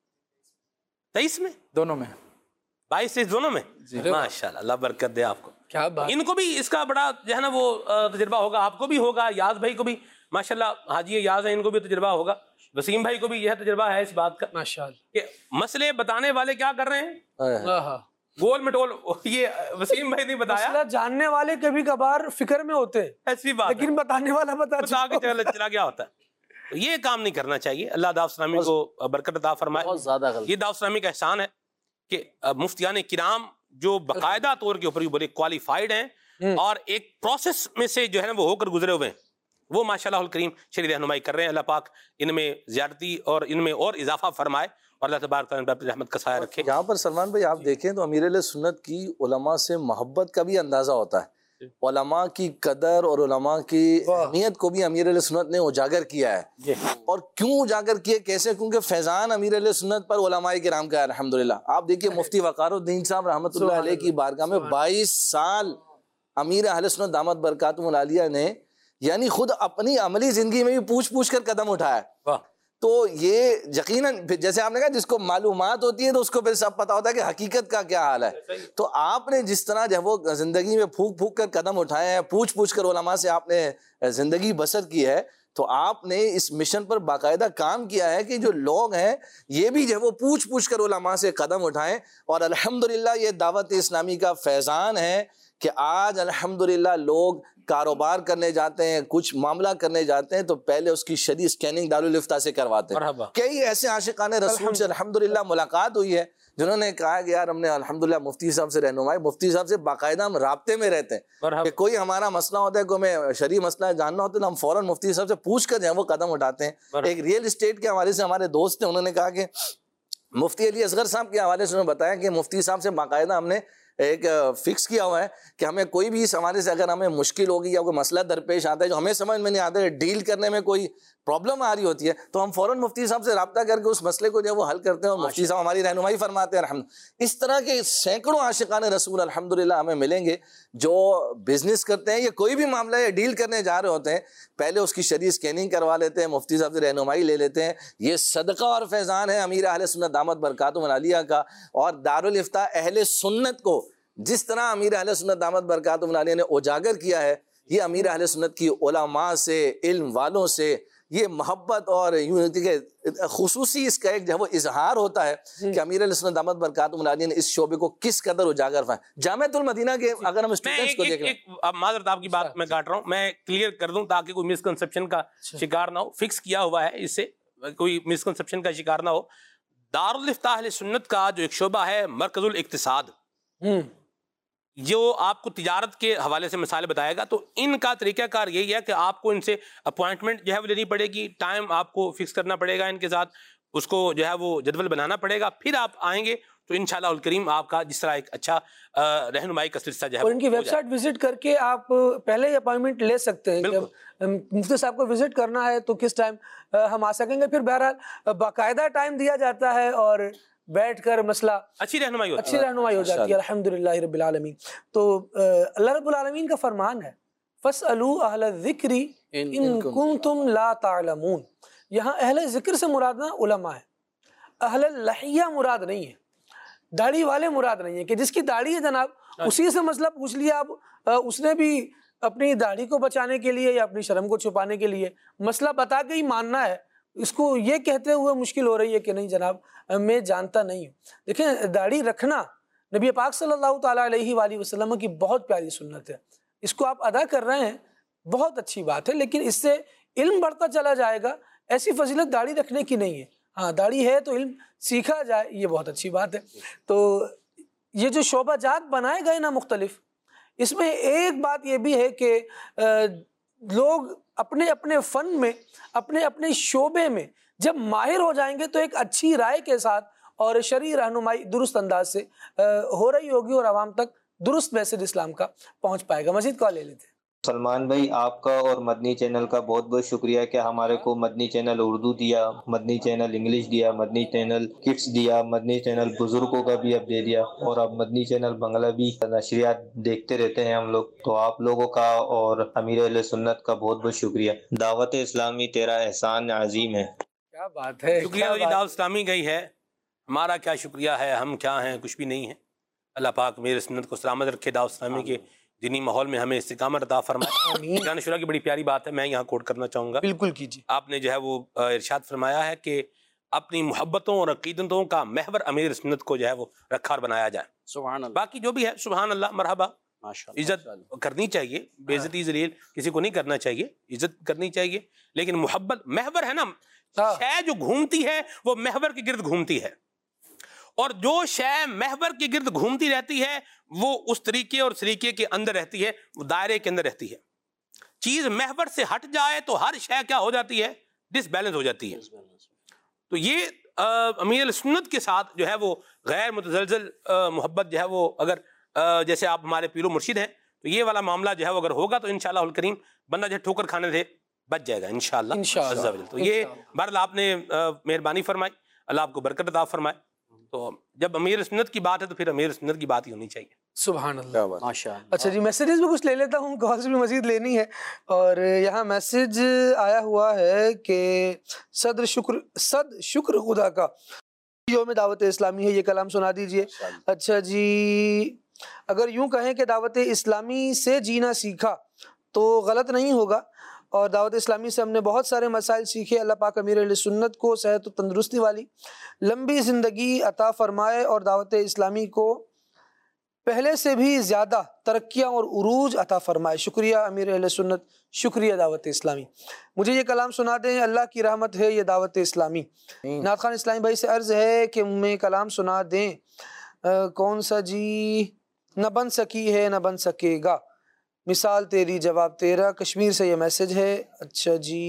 تیئیس میں دونوں میں بائیس تیئیس دونوں میں ماشاءاللہ اللہ برکت دے آپ کو. کیا بات, ان کو بھی اس کا بڑا جو ہے نا وہ تجربہ ہوگا, آپ کو بھی ہوگا, یاز بھائی کو بھی ماشاءاللہ حاجی یاز ہیں ان کو بھی تجربہ ہوگا, وسیم بھائی کو بھی یہ تجربہ ہے اس بات کا ماشاءاللہ کہ مسئلے بتانے والے کیا کر رہے ہیں گول مٹول. یہ وسیم بھائی نے بتایا مسئلہ جاننے والے کبھی کبھار فکر میں ہوتے ہیں ایسی بات لیکن بتانے والا بتا بتا کے چلا گیا ہوتا ہے. یہ کام نہیں کرنا چاہیے. اللہ دعوت اسلامی کو برکت عطا فرمائے. بہت زیادہ غلط. یہ دعوت اسلامی کا احسان ہے کہ مفتیان کرام جو باقاعدہ طور کے اوپر بڑے کوالیفائڈ ہیں اور ایک پروسیس میں سے جو ہے نا وہ ہو کر گزرے ہوئے ہیں, وہ ماشاءاللہ الکریم شرعی رہنمائی کر رہے ہیں. اللہ پاک ان میں زیادتی اور ان میں اور اضافہ فرمائے اور اللہ تبارک تعالیٰ اپنی رحمت کا سایہ رکھے. یہاں پر سلمان بھائی آپ دیکھیں تو امیر اہل سنت کی علماء سے محبت کا بھی اندازہ ہوتا ہے. علماء کی قدر اور علماء کی اہمیت کو بھی امیر اہل سنت نے اجاگر کیا ہے. اور کیوں اجاگر کیے کیسے؟ کیونکہ فیضان امیر اہل سنت پر علماء کرام کا ہے الحمدللہ. آپ دیکھیے مفتی وقار الدین صاحب رحمۃ اللہ علیہ کی بارگاہ میں بائیس سال امیر اہل سنت دامت برکاتہم العالیہ نے یعنی خود اپنی عملی زندگی میں بھی پوچھ پوچھ کر قدم اٹھایا. تو یہ یقیناً جیسے آپ نے کہا جس کو معلومات ہوتی ہے تو اس کو پھر سب پتا ہوتا ہے کہ حقیقت کا کیا حال ہے. تو آپ نے جس طرح جو وہ زندگی میں پھونک پھونک کر قدم اٹھائے ہیں, پوچھ پوچھ کر علماء سے آپ نے زندگی بسر کی ہے, تو آپ نے اس مشن پر باقاعدہ کام کیا ہے کہ جو لوگ ہیں یہ بھی جو وہ پوچھ پوچھ کر علماء سے قدم اٹھائیں. اور الحمدللہ یہ دعوت اسلامی کا فیضان ہے کہ آج الحمدللہ لوگ کاروبار کرنے جاتے ہیں, کچھ معاملہ کرنے جاتے ہیں تو پہلے اس کی شدید سکیننگ دارالفتہ سے کرواتے ہیں. کئی ایسے عاشقان رسول سے الحمدللہ ملاقات ہوئی ہے جنہوں نے کہا کہ یار ہم نے الحمدللہ مفتی صاحب سے رہنمائی، مفتی صاحب سے باقاعدہ ہم رابطے میں رہتے ہیں کہ کوئی ہمارا مسئلہ ہوتا ہے، کوئی ہمیں شرعی مسئلہ جاننا ہوتا ہے تو ہم فوراً مفتی صاحب سے پوچھ کر جو ہے وہ قدم اٹھاتے ہیں۔ ایک ریئل اسٹیٹ کے حوالے سے ہمارے دوست تھے، انہوں نے کہا کہ مفتی علی اصغر صاحب کے حوالے سے انہوں نے بتایا کہ مفتی صاحب سے باقاعدہ ہم نے ایک فکس کیا ہوا ہے کہ ہمیں کوئی بھی اس حوالے سے اگر ہمیں مشکل ہوگی یا کوئی مسئلہ درپیش آتا ہے جو ہمیں سمجھ میں نہیں آتا ہے، ڈیل کرنے میں کوئی پرابلم آ رہی ہوتی ہے تو ہم فوراً مفتی صاحب سے رابطہ کر کے اس مسئلے کو جو وہ حل کرتے ہیں اور مفتی صاحب ہماری رہنمائی فرماتے ہیں الحمد۔ اس طرح کے سینکڑوں عاشقان رسول الحمدللہ ہمیں ملیں گے جو بزنس کرتے ہیں یا کوئی بھی معاملہ یا ڈیل کرنے جا رہے ہوتے ہیں، پہلے اس کی شرعی اسکیننگ کروا لیتے ہیں، مفتی صاحب سے رہنمائی لے لیتے ہیں۔ یہ صدقہ اور فیضان ہے امیر اہل سنت دامت برکاتہم العالیہ کا، اور دارالافتاء اہل سنت کو جس طرح امیر اہل سنت دامت برکاتہم العالیہ نے اجاگر کیا ہے، یہ امیر اہل سنت کی علماء سے، علم والوں سے یہ محبت اور یونٹی کے خصوصی اس کا ایک جو ہے وہ اظہار ہوتا ہے کہ امیر اہل سنت دامت برکاتہم العالیہ نے اس شعبے کو کس قدر اجاگر فرمایا۔ جامعۃ المدینہ کے اگر ہم اسٹوڈنٹس کو دیکھ لیں، اب معذرت آپ کی بات میں کاٹ رہا ہوں، میں کلیئر کر دوں تاکہ کوئی مسکنسپشن کا شکار نہ ہو۔ فکس کیا ہوا ہے، اس سے کوئی مسکنسپشن کا شکار نہ ہو۔ دارالافتاء اہل سنت کا جو ایک شعبہ ہے مرکز الاقتصاد، جو آپ کو تجارت کے حوالے سے مثال بتائے گا، تو ان کا طریقہ کار یہی ہے کہ آپ کو ان سے اپوائنٹمنٹ جو ہے وہ لینی پڑے گی، ٹائم آپ کو فکس کرنا پڑے گا ان کے ساتھ، اس کو جو ہے وہ جدول بنانا پڑے گا، پھر آپ آئیں گے تو انشاءاللہ الکریم آپ کا جس طرح ایک اچھا رہنمائی کا سلسلہ جو ہے، اور ان کی ویب سائٹ وزٹ کر کے آپ پہلے ہی اپوائنٹمنٹ لے سکتے ہیں کہ مفتی صاحب کو وزٹ کرنا ہے تو کس ٹائم ہم آ سکیں گے۔ پھر بہرحال باقاعدہ ٹائم دیا جاتا ہے اور بیٹھ کر مسئلہ اچھی رہنمائی اچھی رہنمائی ہو جاتی ہے الحمدللہ رب العالمین۔ تو اللہ رب العالمین کا فرمان ہے فَاسْأَلُوا أَهْلَ الذِّكْرِ إِن كُنتُمْ لَا تَعْلَمُونَ، یہاں اہل ذکر سے مراد نہ علماء ہے، اہل اللحیہ مراد نہیں ہے، داڑھی والے مراد نہیں ہے کہ جس کی داڑھی ہے جناب اسی سے مسئلہ پوچھ لیا، اب اس نے بھی اپنی داڑھی کو بچانے کے لیے یا اپنی شرم کو چھپانے کے لیے مسئلہ بتا کے ہی ماننا ہے، اس کو یہ کہتے ہوئے مشکل ہو رہی ہے کہ نہیں جناب میں جانتا نہیں ہوں۔ دیکھیں داڑھی رکھنا نبی پاک صلی اللہ تعالیٰ علیہ وآلہ وسلم کی بہت پیاری سنت ہے، اس کو آپ ادا کر رہے ہیں بہت اچھی بات ہے، لیکن اس سے علم بڑھتا چلا جائے گا، ایسی فضیلت داڑھی رکھنے کی نہیں ہے۔ ہاں داڑھی ہے تو علم سیکھا جائے، یہ بہت اچھی بات ہے۔ تو یہ جو شعبہ جات بنائے گئے نا مختلف، اس میں ایک بات یہ بھی ہے کہ لوگ اپنے اپنے فن میں، اپنے اپنے شعبے میں جب ماہر ہو جائیں گے تو ایک اچھی رائے کے ساتھ اور شرعی رہنمائی درست انداز سے ہو رہی ہوگی اور عوام تک درست میسج اسلام کا پہنچ پائے گا۔ مزید کال لے لیتے ہیں۔ سلمان بھائی آپ کا اور مدنی چینل کا بہت بہت شکریہ کہ ہمارے کو مدنی چینل اردو دیا، مدنی چینل انگلش دیا، مدنی چینل کڈس دیا، مدنی چینل بزرگوں کا بھی اب دے دیا، اور اب مدنی چینل بنگلہ بھی نشریات دیکھتے رہتے ہیں ہم لوگ۔ تو آپ لوگوں کا اور امیر اہل سنت کا بہت بہت شکریہ۔ دعوت اسلامی تیرا احسان عظیم ہے۔ کیا بات ہے، شکریہ جی، دعوت اسلامی گئی ہے، ہمارا کیا شکریہ ہے، ہم کیا ہیں، کچھ بھی نہیں ہے۔ اللہ پاک میرے سنت کو سلامت رکھے، دعوت اسلامی کے دینی ماحول میں ہمیں استقامت عطا فرمائے۔ جان شورا کی بڑی پیاری بات ہے، میں یہاں کوٹ کرنا چاہوں گا۔ بالکل کیجیے۔ آپ نے جو ہے وہ ارشاد فرمایا ہے کہ اپنی محبتوں اور عقیدتوں کا محور امیر سنت کو جو ہے وہ رکھا اور بنایا جائے۔ سبحان اللہ۔ باقی جو بھی ہے سبحان اللہ، مرحبا، عزت کرنی چاہیے، بے عزتی ذلیل کسی کو نہیں کرنا چاہیے، عزت کرنی چاہیے، لیکن محبت محور ہے نا، شے جو گھومتی ہے وہ محور کے گرد گھومتی ہے، اور جو شے محور کے گرد گھومتی رہتی ہے وہ اس طریقے اور سلیقے کے اندر رہتی ہے، وہ دائرے کے اندر رہتی ہے۔ چیز محور سے ہٹ جائے تو ہر شے کیا ہو جاتی ہے، ڈس بیلنس ہو جاتی ہے۔ تو یہ امیر سنت کے ساتھ جو ہے وہ غیر متزلزل محبت جو ہے وہ اگر جیسے آپ ہمارے پیر و مرشد ہیں تو یہ والا معاملہ جو ہے وہ اگر ہوگا تو انشاءاللہ الکریم بندہ جو ٹھوکر کھانے سے بچ جائے گا انشاءاللہ عز و جل۔ تو یہ بہرحال آپ نے مہربانی فرمائی، اللہ آپ کو برکت عطا فرمائے۔ تو جب امیر سنت کی بات ہے تو پھر امیر سنت کی بات ہی ہونی چاہیے۔ سبحان اللہ، ماشاءاللہ۔ اچھا جی، میسیجز بھی کچھ لے لیتا ہوں، کالز بھی مزید لینی ہے، اور یہاں میسیج آیا ہوا ہے کہ صدر شکر صد شکر خدا کا یوم دعوت اسلامی ہے، یہ کلام سنا دیجئے۔ اچھا جی، اگر یوں کہیں کہ دعوت اسلامی سے جینا سیکھا تو غلط نہیں ہوگا، اور دعوت اسلامی سے ہم نے بہت سارے مسائل سیکھے۔ اللہ پاک امیر اہل سنت کو صحت و تندرستی والی لمبی زندگی عطا فرمائے اور دعوت اسلامی کو پہلے سے بھی زیادہ ترقیاں اور عروج عطا فرمائے۔ شکریہ امیر اہل سنت، شکریہ دعوت اسلامی۔ مجھے یہ کلام سنا دیں، اللہ کی رحمت ہے یہ دعوت اسلامی۔ نعت خان اسلامی بھائی سے عرض ہے کہ میں کلام سنا دیں۔ کون سا جی؟ نہ بن سکی ہے نہ بن سکے گا، مثال تیری جواب تیرا، کشمیر سے یہ میسج ہے۔ اچھا جی،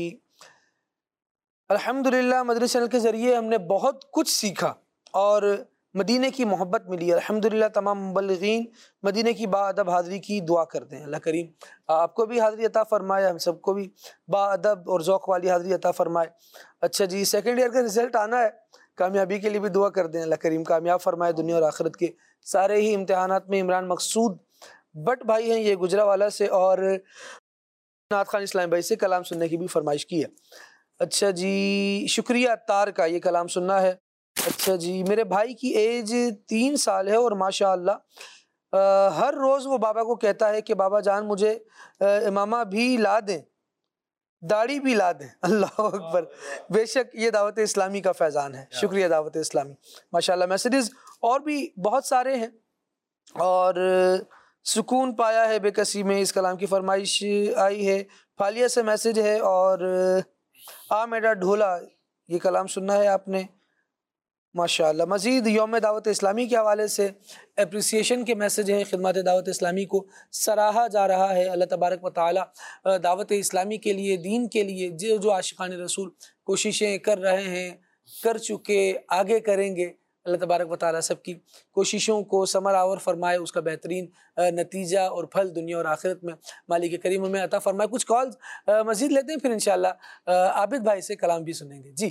الحمدللہ مدنی چینل کے ذریعے ہم نے بہت کچھ سیکھا اور مدینے کی محبت ملی۔ الحمدللہ تمام مبلغین مدینے کی با ادب حاضری کی دعا کرتے ہیں۔ اللہ کریم آپ کو بھی حاضری عطا فرمائے، ہم سب کو بھی با ادب اور ذوق والی حاضری عطا فرمائے۔ اچھا جی، سیکنڈ ایئر کا رزلٹ آنا ہے، کامیابی کے لیے بھی دعا کر دیں، اللہ کریم کامیاب فرمائے دنیا اور آخرت کے سارے ہی امتحانات میں۔ عمران مقصود بٹ بھائی ہیں یہ گجرانوالہ سے، اور نعت خان اسلام بھائی سے کلام سننے کی بھی فرمائش کی ہے۔ اچھا جی، شکریہ تار کا، یہ کلام سننا ہے۔ اچھا جی، میرے بھائی کی ایج تین سال ہے اور ماشاء اللہ ہر روز وہ بابا کو کہتا ہے کہ بابا جان مجھے امامہ بھی لا دیں، داڑھی بھی لا دیں۔ اللہ اکبر، بے شک یہ دعوت اسلامی کا فیضان ہے۔ شکریہ دعوت اسلامی، ماشاءاللہ۔ میسیجز اور بھی بہت سارے ہیں، اور سکون پایا ہے بے کسی میں، اس کلام کی فرمائش آئی ہے۔ پھالیا سے میسیج ہے، اور آ میرا ڈھولا، یہ کلام سننا ہے آپ نے، ماشاءاللہ۔ مزید یوم دعوت اسلامی کے حوالے سے اپریسیشن کے میسج ہیں، خدمات دعوت اسلامی کو سراہا جا رہا ہے۔ اللہ تبارک و تعالی دعوت اسلامی کے لیے، دین کے لیے جو جو عاشقان رسول کوششیں کر رہے ہیں، کر چکے، آگے کریں گے، اللہ تبارک و تعالی سب کی کوششوں کو ثمر آور فرمائے، اس کا بہترین نتیجہ اور پھل دنیا اور آخرت میں مالک کریم ہمیں عطا فرمائے۔ کچھ کالز مزید لیتے ہیں، پھر انشاءاللہ عابد بھائی سے کلام بھی سنیں گے۔ جی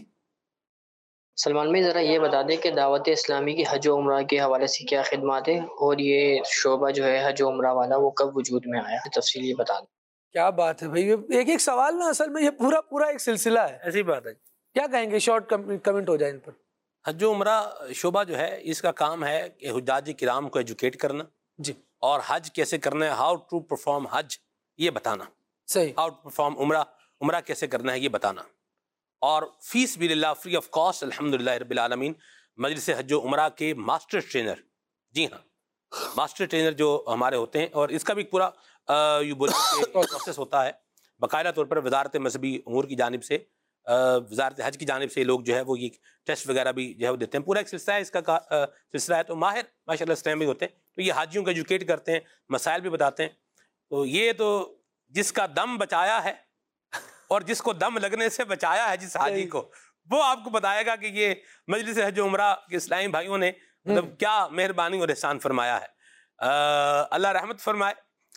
سلمان بھائی، ذرا یہ بتا دیں کہ دعوت اسلامی کی حج و عمرہ کے حوالے سے کیا خدمات ہیں، اور یہ شعبہ جو ہے حج و عمرہ والا وہ کب وجود میں آیا، تفصیل یہ بتا دیں۔ کیا بات ہے بھائی، ایک ایک سوال نا اصل میں یہ پورا پورا ایک سلسلہ ہے۔ ایسی بات ہے، کیا کہیں گے، شارٹ کمنٹ ہو جائے ان پر۔ حج و عمرہ شعبہ جو ہے اس کا کام ہے کہ حجاج کرام کو ایجوکیٹ کرنا، جی، اور حج کیسے کرنا ہے، ہاؤ ٹو پرفارم حج یہ بتانا، صحیح، ہاؤ ٹو پرفارم عمرہ، عمرہ کیسے کرنا ہے یہ بتانا، اور فی سبیل اللہ فری آف کاسٹ الحمدللہ رب العالمین مجلس حج و عمرہ کے ماسٹر ٹرینر، جی ہاں ماسٹر ٹرینر جو ہمارے ہوتے ہیں، اور اس کا بھی پورا یہ بولے پروسیس ہوتا ہے باقاعدہ طور پر وزارت مذہبی امور کی جانب سے، وزارت حج کی جانب سے لوگ جو ہے وہ یہ ٹیسٹ وغیرہ بھی جو ہے وہ دیتے ہیں، پورا ایک سلسلہ ہے اس کا سلسلہ ہے۔ تو ماہر ماشاء اللہ اسلام بھی ہوتے ہیں، تو یہ حاجیوں کو ایجوکیٹ کرتے ہیں، مسائل بھی بتاتے ہیں۔ تو یہ تو جس کا دم بچایا ہے اور جس کو دم لگنے سے بچایا ہے جس حاجی کو، وہ آپ کو بتائے گا کہ یہ مجلس حج و عمرہ کے اسلامی بھائیوں نے مطلب کیا مہربانی اور احسان فرمایا ہے۔ اللہ رحمت فرمائے۔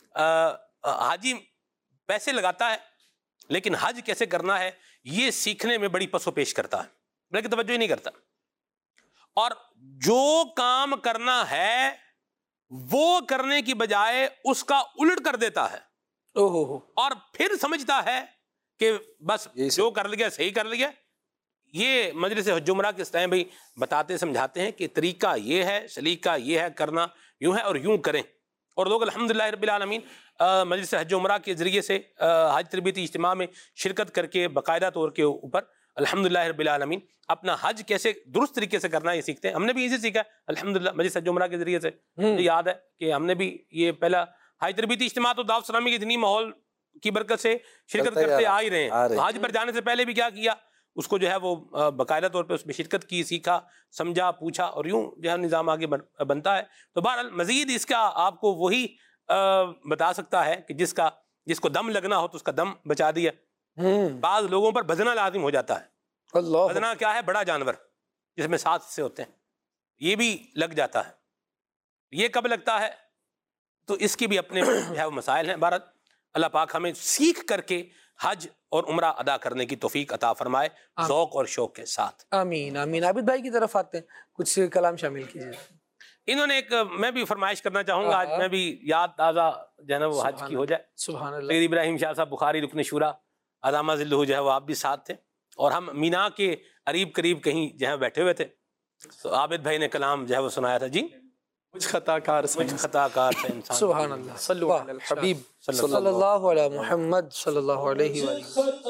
حاجی پیسے لگاتا ہے لیکن حج کیسے کرنا ہے یہ سیکھنے میں بڑی پس و پیش کرتا ہے، بلکہ توجہ ہی نہیں کرتا، اور جو کام کرنا ہے وہ کرنے کی بجائے اس کا الٹ کر دیتا ہے، اور پھر سمجھتا ہے کہ بس جو کر لیا صحیح کر لیا۔ یہ مجلس حج عمرہ کے اسلام بھائی بتاتے سمجھاتے ہیں کہ طریقہ یہ ہے، سلیقہ یہ ہے، کرنا یوں ہے اور یوں کریں، اور لوگ الحمدللہ رب العالمین مجلس حج عمرہ کے ذریعے سے حج تربیتی اجتماع میں شرکت کر کے باقاعدہ طور کے اوپر الحمدللہ رب العالمین اپنا حج کیسے درست طریقے سے کرنا ہے یہ سیکھتے ہیں۔ ہم نے بھی اسی سیکھا ہے الحمدللہ مجلس حج عمرہ کے ذریعے سے۔ مجھے یاد ہے کہ ہم نے بھی یہ پہلا حج تربیتی اجتماع تو دعوت اسلامی کے دینی ماحول کی برکت سے شرکت کرتے آ ہی رہے ہیں، حج پر جانے سے پہلے بھی کیا کیا، اس کو جو ہے وہ باقاعدہ طور پہ اس میں شرکت کی، سیکھا، سمجھا، پوچھا، اور یوں جو ہے نظام آگے بنتا ہے۔ تو بہرحال مزید اس کا آپ کو وہی بتا سکتا ہے کہ جس کا جس کو دم لگنا ہو تو اس کا دم بچا دیا۔ بعض لوگوں پر بھجنا لازم ہو جاتا ہے، بھجنا کیا ہے، بڑا جانور جس میں سات حصے ہوتے ہیں، یہ بھی لگ جاتا ہے۔ یہ کب لگتا ہے تو اس کی بھی اپنے جو ہے وہ مسائل ہیں۔ بہرحال اللہ پاک ہمیں سیکھ کر کے حج اور عمرہ ادا کرنے کی توفیق عطا فرمائے ذوق اور شوق کے ساتھ۔ آمین آمین۔ عابد بھائی کی طرف آتے ہیں، کچھ کلام شامل کیجیے۔ انہوں نے ایک میں بھی فرمائش کرنا چاہوں گا، آج میں بھی یاد تازہ جو ہے نا وہ حج کی ہو جائے۔ سبحان اللہ۔ سید ابراہیم شاہ صاحب بخاری رکن شورا عظامہ ذلہ جو ہے وہ آپ بھی ساتھ تھے، اور ہم مینا کے قریب قریب کہیں جو ہے بیٹھے ہوئے تھے، تو عابد بھائی نے کلام جو ہے وہ سنایا تھا، جی مجھ خطا کار سے مجھ خطا کار سے انسان۔ سبحان اللہ۔ صلو علی الحبیب صلی اللہ علیہ محمد صلی اللہ علیہ وآلہ۔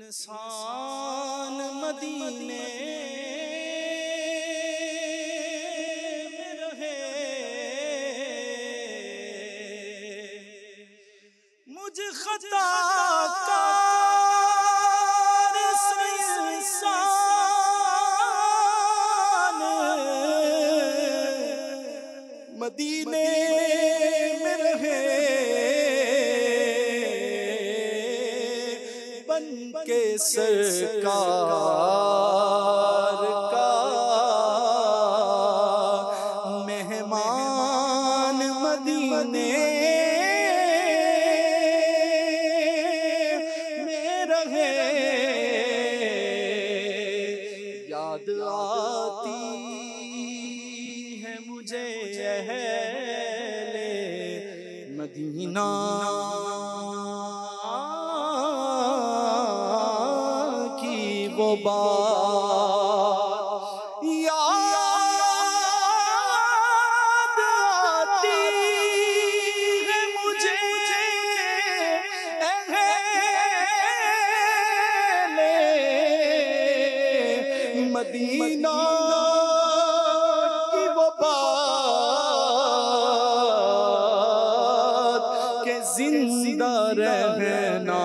انسان مدینے میں رہے، مجھ خطا کار سے انسان مدینے میں رہے، بن کے سرکار کا مہمان مدینے میں رہے، یاد آتی ہے مجھے اہل مدینہ کی وہ بات، یاد آتی ہے مجھے اہل مدینہ کی وہ بات کہ زندہ رہنا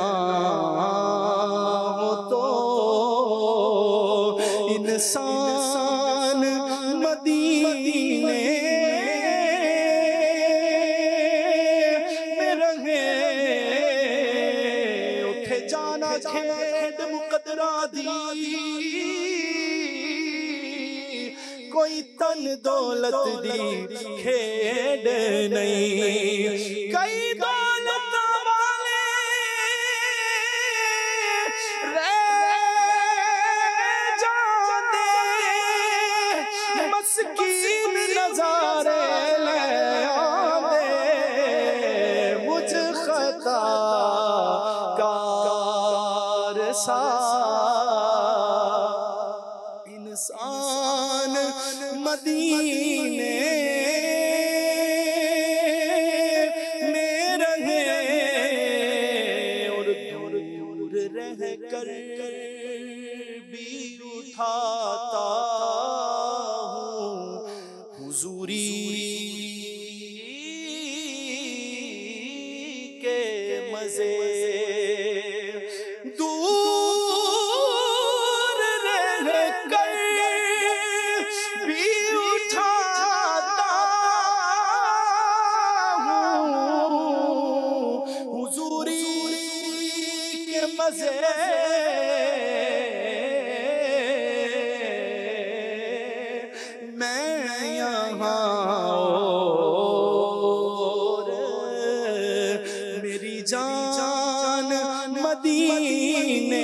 ہو تو انسان مدینے میں رہے، اٹھے جانا کھیڑ مقدرہ دی، کوئی تن دولت دی کھیڑ نہیں، کئی دولت والے رہ جاندے، مسکین نظارے لے آندے، مجھ خطا کار سا انسان مدینے میں رہے، اور دور دور رہ کر بھی اٹھاتا ہوں حضوری کے مزے، دور رہ کر بھی اٹھاتا ہوں حضوری کے مزے، میں یہاں اور میری جان مدینے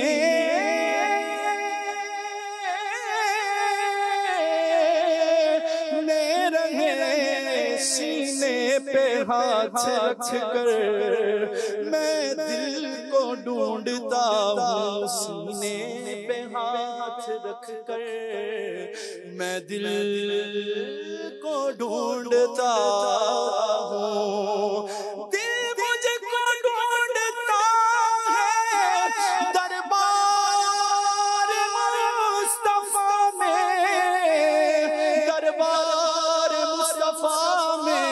میں رہے، سینے پہ ہاتھ رکھ کر میں دل کو ڈھونڈتا ہوں، سینے پہ ہاتھ رکھ کر میں دل کو ڈھونڈتا ہوں، دل مجھ کو ڈھونڈتا ہے دربار مصطفیٰ میں، دربار مصطفیٰ میں،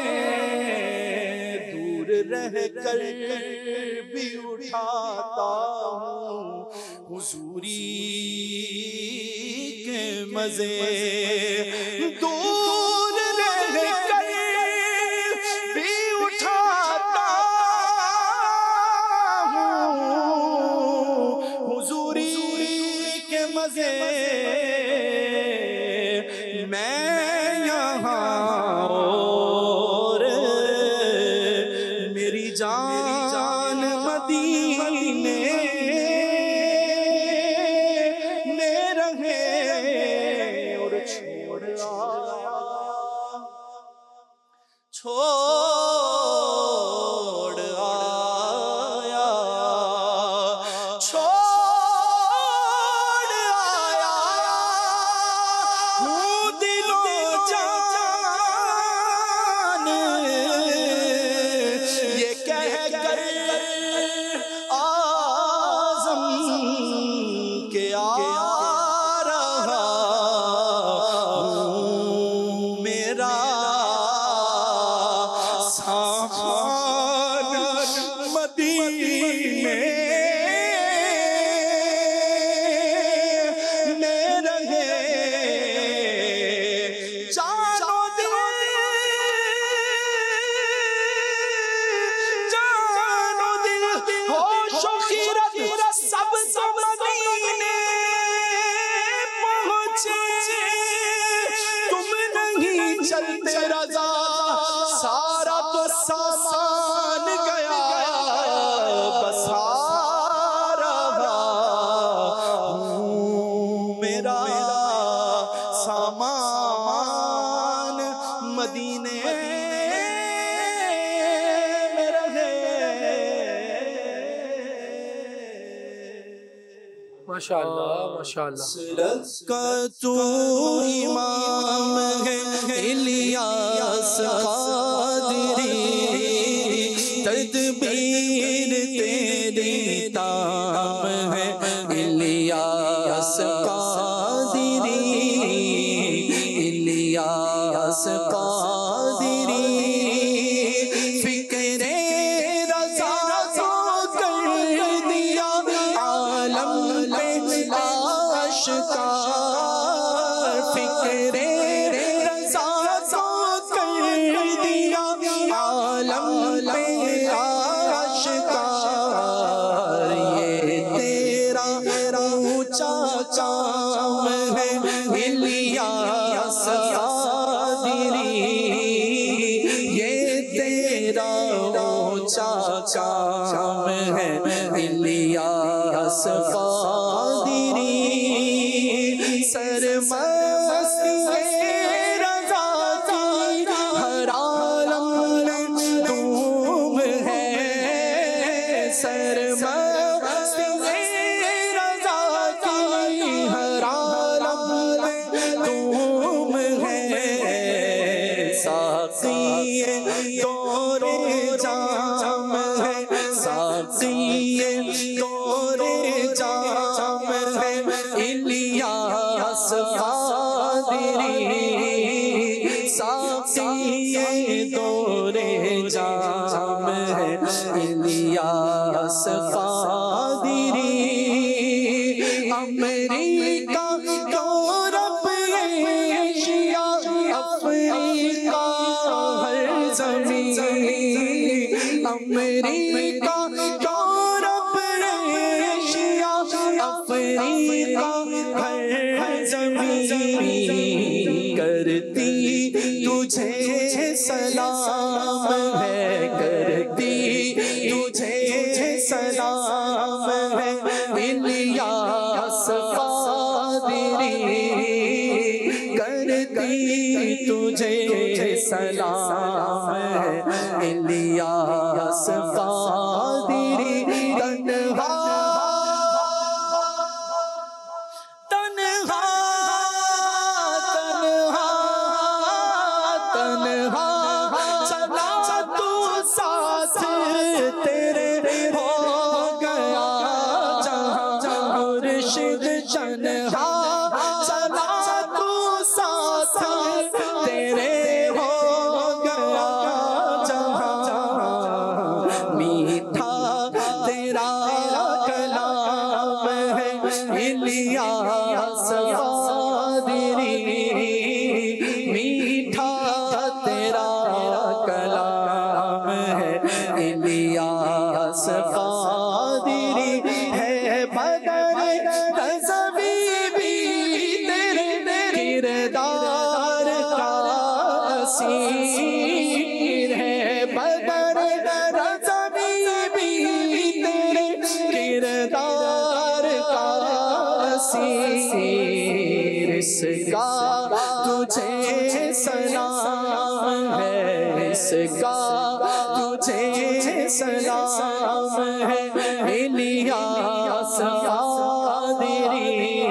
دور رہ کر بھی اٹھاتا ہوں حضوری کے مزے، دور رہ کر بھی اٹھاتا ہوں حضوری کے مزے، میں یہاں اور میری جان مدینے میں رہے، اور چھوڑ آیا چھوڑ آیا چھوڑ آیا سارا تو سامان گیا بسارا ہوں میرا سامان مدینے میں رہے ماشاءاللہ ماشاءاللہ کا تو امام ہے الیاس قادری تدبیر تیری تام ہے الیاس قادری الیاس قادری فکر رضا کو کر دیا عالم پہ آشکار فکر رضا کو کر دیا عالم پہ آشکار یہ تیرا اونچا کام ہے الیاس قادری یہ تیرا اونچا کام ہے الیاس قادری سرمستی رضا کی ہر عالم میں دھوم ہے سرمستی رضا کی ہر عالم میں دھوم ہے ساقی دور جام ہے ساقی دور جام ہے الیاس قادری ساقی دور جام ہے الیاس قادری امریکہ یورپ ایشیا افریقہ ہر زمین امریکہ یورپ ایشیا افریقہ ہر زمین کرتی تجھے سلام ہے کرتی تجھے سلام ہے الیاس قادری کرتی تجھے سلام ہے الیاس قادری تنہا تنہا تنہا تنہا چلا تو ساتھ تیرے ہو گیا جہاں مرشد تنہا چلا تو ساتھ تیرے ہو گیا جہاں میٹھا تیرا کلام ہے الیاس قادری میٹھا تیرا کلام ہے الیاس قادری ہے بدر رضوی بھی تیرے کردار کا اسیر ہے بدر رضوی بھی تیرے کردار کا اسیر اس کا تجھے سلام ہے اس کا تجھے سلام ہے الیاس قادری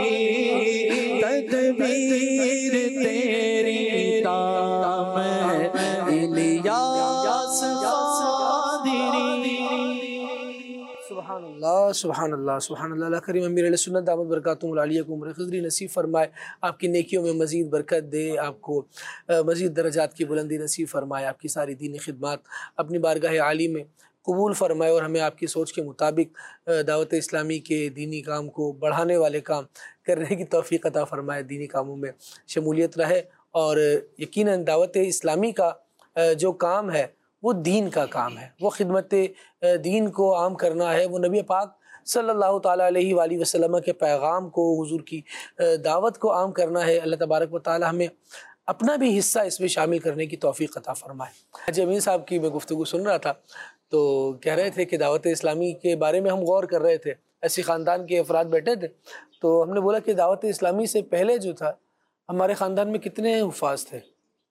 تدبیر تیری تام ہے الیاس قادری سبحان اللہ سبحان اللہ سبحان اللہ اللہ کریم امیر علیہ سنت دامت برکاتہم العالیہ کو عمر خضری نصیب فرمائے آپ کی نیکیوں میں مزید برکت دے آپ کو مزید درجات کی بلندی نصیب فرمائے آپ کی ساری دینی خدمات اپنی بارگاہ عالی میں قبول فرمائے اور ہمیں آپ کی سوچ کے مطابق دعوت اسلامی کے دینی کام کو بڑھانے والے کام کرنے کی توفیق عطا فرمائے دینی کاموں میں شمولیت رہے اور یقیناً دعوت اسلامی کا جو کام ہے وہ دین کا کام ہے وہ خدمت دین کو عام کرنا ہے وہ نبی پاک صلی اللہ تعالیٰ علیہ وآلہ وسلم کے پیغام کو حضور کی دعوت کو عام کرنا ہے اللہ تبارک و تعالیٰ ہمیں اپنا بھی حصہ اس میں شامل کرنے کی توفیق عطا فرمائے۔ حاجی امین صاحب کی میں گفتگو سن رہا تھا تو کہہ رہے تھے کہ دعوت اسلامی کے بارے میں ہم غور کر رہے تھے، ایسی خاندان کے افراد بیٹھے تھے تو ہم نے بولا کہ دعوت اسلامی سے پہلے جو تھا ہمارے خاندان میں کتنے حفاظ تھے،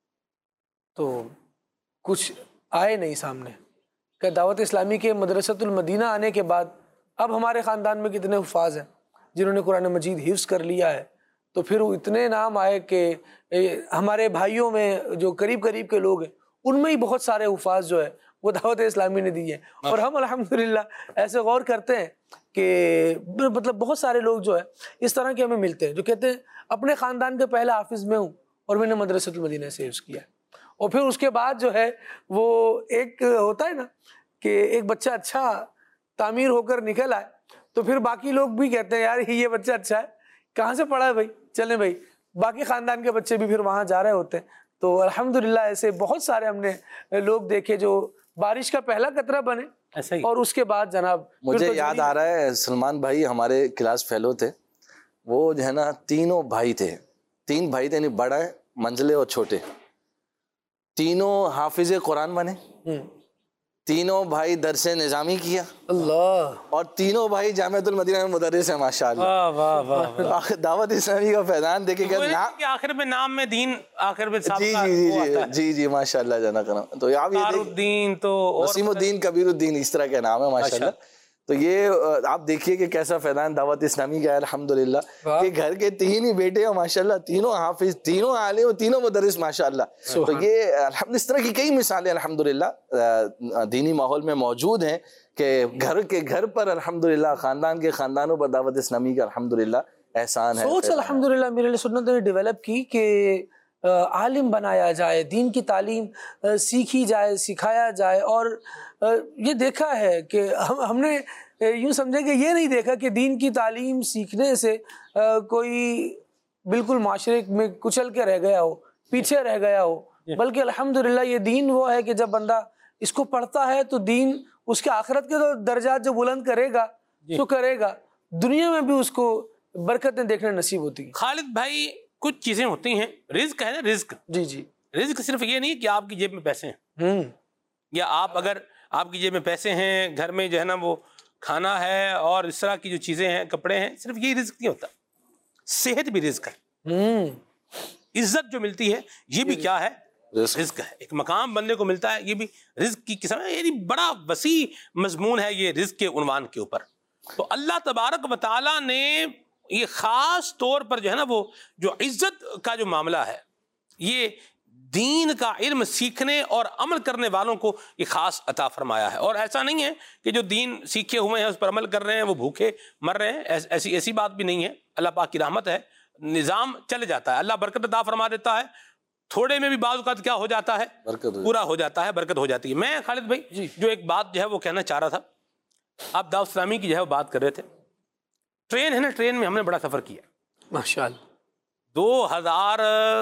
تو کچھ آئے نہیں سامنے کہ دعوت اسلامی کے مدرسۃ المدینہ آنے کے بعد اب ہمارے خاندان میں کتنے حفاظ ہیں جنہوں نے قرآن مجید حفظ کر لیا ہے، تو پھر وہ اتنے نام آئے کہ ہمارے بھائیوں میں جو قریب قریب کے لوگ ہیں ان میں ہی بہت سارے حفاظ جو ہے وہ دعوت اسلامی نے دی ہے، اور ہم الحمدللہ ایسے غور کرتے ہیں کہ مطلب بہت سارے لوگ جو ہے اس طرح کے ہمیں ملتے ہیں جو کہتے ہیں اپنے خاندان کے پہلا حافظ میں ہوں اور میں نے مدرسۃ المدینہ سے حفظ کیا ہے، اور پھر اس کے بعد جو ہے وہ ایک ہوتا ہے نا کہ ایک بچہ اچھا تعمیر ہو کر نکل آئے تو پھر باقی لوگ بھی کہتے ہیں یار یہ بچہ اچھا ہے، کہاں سے پڑھا ہے بھائی، چلیں بھائی، باقی خاندان کے بچے بھی پھر وہاں جا رہے ہوتے ہیں۔ تو الحمدللہ ایسے بہت سارے ہم نے لوگ دیکھے جو بارش کا پہلا قطرہ بنے اور اس کے بعد جناب مجھے یاد آ رہا ہے سلمان بھائی ہمارے کلاس فیلو تھے، وہ جو ہے نا تینوں بھائی تھے، تین بھائی تھے، یعنی بڑا ہے منزلے اور چھوٹے، تینوں حافظ قرآن بنے، تینوں بھائی درس نظامی کیا، اللہ، اور تینوں بھائی جامعۃ المدینہ میں مدرس ہیں ماشاءاللہ۔ دعوت اسلامی کا فیضان دیکھے گا آخر میں نام میں دین، آخر میں جی جی جی جی جی ماشاءاللہ جنا کرم، تو آپ یہ الدین تو وسیم الدین کبیر الدین اس طرح کا نام ہے ماشاءاللہ۔ تو یہ آپ دیکھیے کہ کیسا فیضان دعوت اسلامی کا ہے الحمدللہ، کہ گھر کے تین ہی بیٹے ہیں ماشاءاللہ، تینوں حافظ، تینوں عالم، تینوں مدرس ماشاءاللہ۔ تو یہ الحمد اس طرح کی کئی مثالیں الحمدللہ دینی ماحول میں موجود ہیں کہ گھر کے گھر پر الحمدللہ، خاندان کے خاندانوں پر دعوت اسلامی کا الحمدللہ احسان ہے۔ سوچ الحمدللہ میرے لیے سنت نے ڈیولپ کی کہ عالم بنایا جائے، دین کی تعلیم سیکھی جائے، سکھایا جائے، اور یہ دیکھا ہے کہ ہم ہم نے یوں سمجھے کہ یہ نہیں دیکھا کہ دین کی تعلیم سیکھنے سے کوئی بالکل معاشرے میں کچل کے رہ گیا ہو، پیچھے رہ گیا ہو، بلکہ الحمدللہ یہ دین وہ ہے کہ جب بندہ اس کو پڑھتا ہے تو دین اس کے آخرت کے تو درجات جو بلند کرے گا تو کرے گا، دنیا میں بھی اس کو برکتیں دیکھنے نصیب ہوتی ہیں۔ خالد بھائی کچھ چیزیں ہوتی ہیں، رزق ہے نا، رزق، جی جی، رزق صرف یہ نہیں کہ آپ کی جیب میں پیسے ہیں، یا آپ اگر آپ کی جیب میں پیسے ہیں، گھر میں جو ہے نا وہ کھانا ہے اور اس طرح کی جو چیزیں ہیں، کپڑے ہیں، صرف یہی رزق نہیں ہوتا، صحت بھی رزق ہے، عزت جو ملتی ہے یہ بھی کیا ہے، رزق ہے، ایک مقام بندے کو ملتا ہے یہ بھی رزق کی قسم ہے، یعنی بڑا وسیع مضمون ہے یہ رزق کے عنوان کے اوپر۔ تو اللہ تبارک و تعالیٰ نے یہ خاص طور پر جو ہے نا وہ جو عزت کا جو معاملہ ہے، یہ دین کا علم سیکھنے اور عمل کرنے والوں کو یہ خاص عطا فرمایا ہے، اور ایسا نہیں ہے کہ جو دین سیکھے ہوئے ہیں اس پر عمل کر رہے ہیں وہ بھوکے مر رہے ہیں، ایسی ایسی بات بھی نہیں ہے، اللہ پاک کی رحمت ہے، نظام چل جاتا ہے، اللہ برکت عطا فرما دیتا ہے، تھوڑے میں بھی بعض اوقات کیا ہو جاتا ہے، پورا ہو جاتا ہے، برکت ہو جاتی ہے۔ میں خالد بھائی جو ایک بات جو ہے وہ کہنا چاہ رہا تھا، آپ دعوت اسلامی کی جو ہے وہ بات کر رہے تھے، ٹرین ہے نا، ٹرین میں ہم نے بڑا سفر کیا ماشاءاللہ، دو ہزار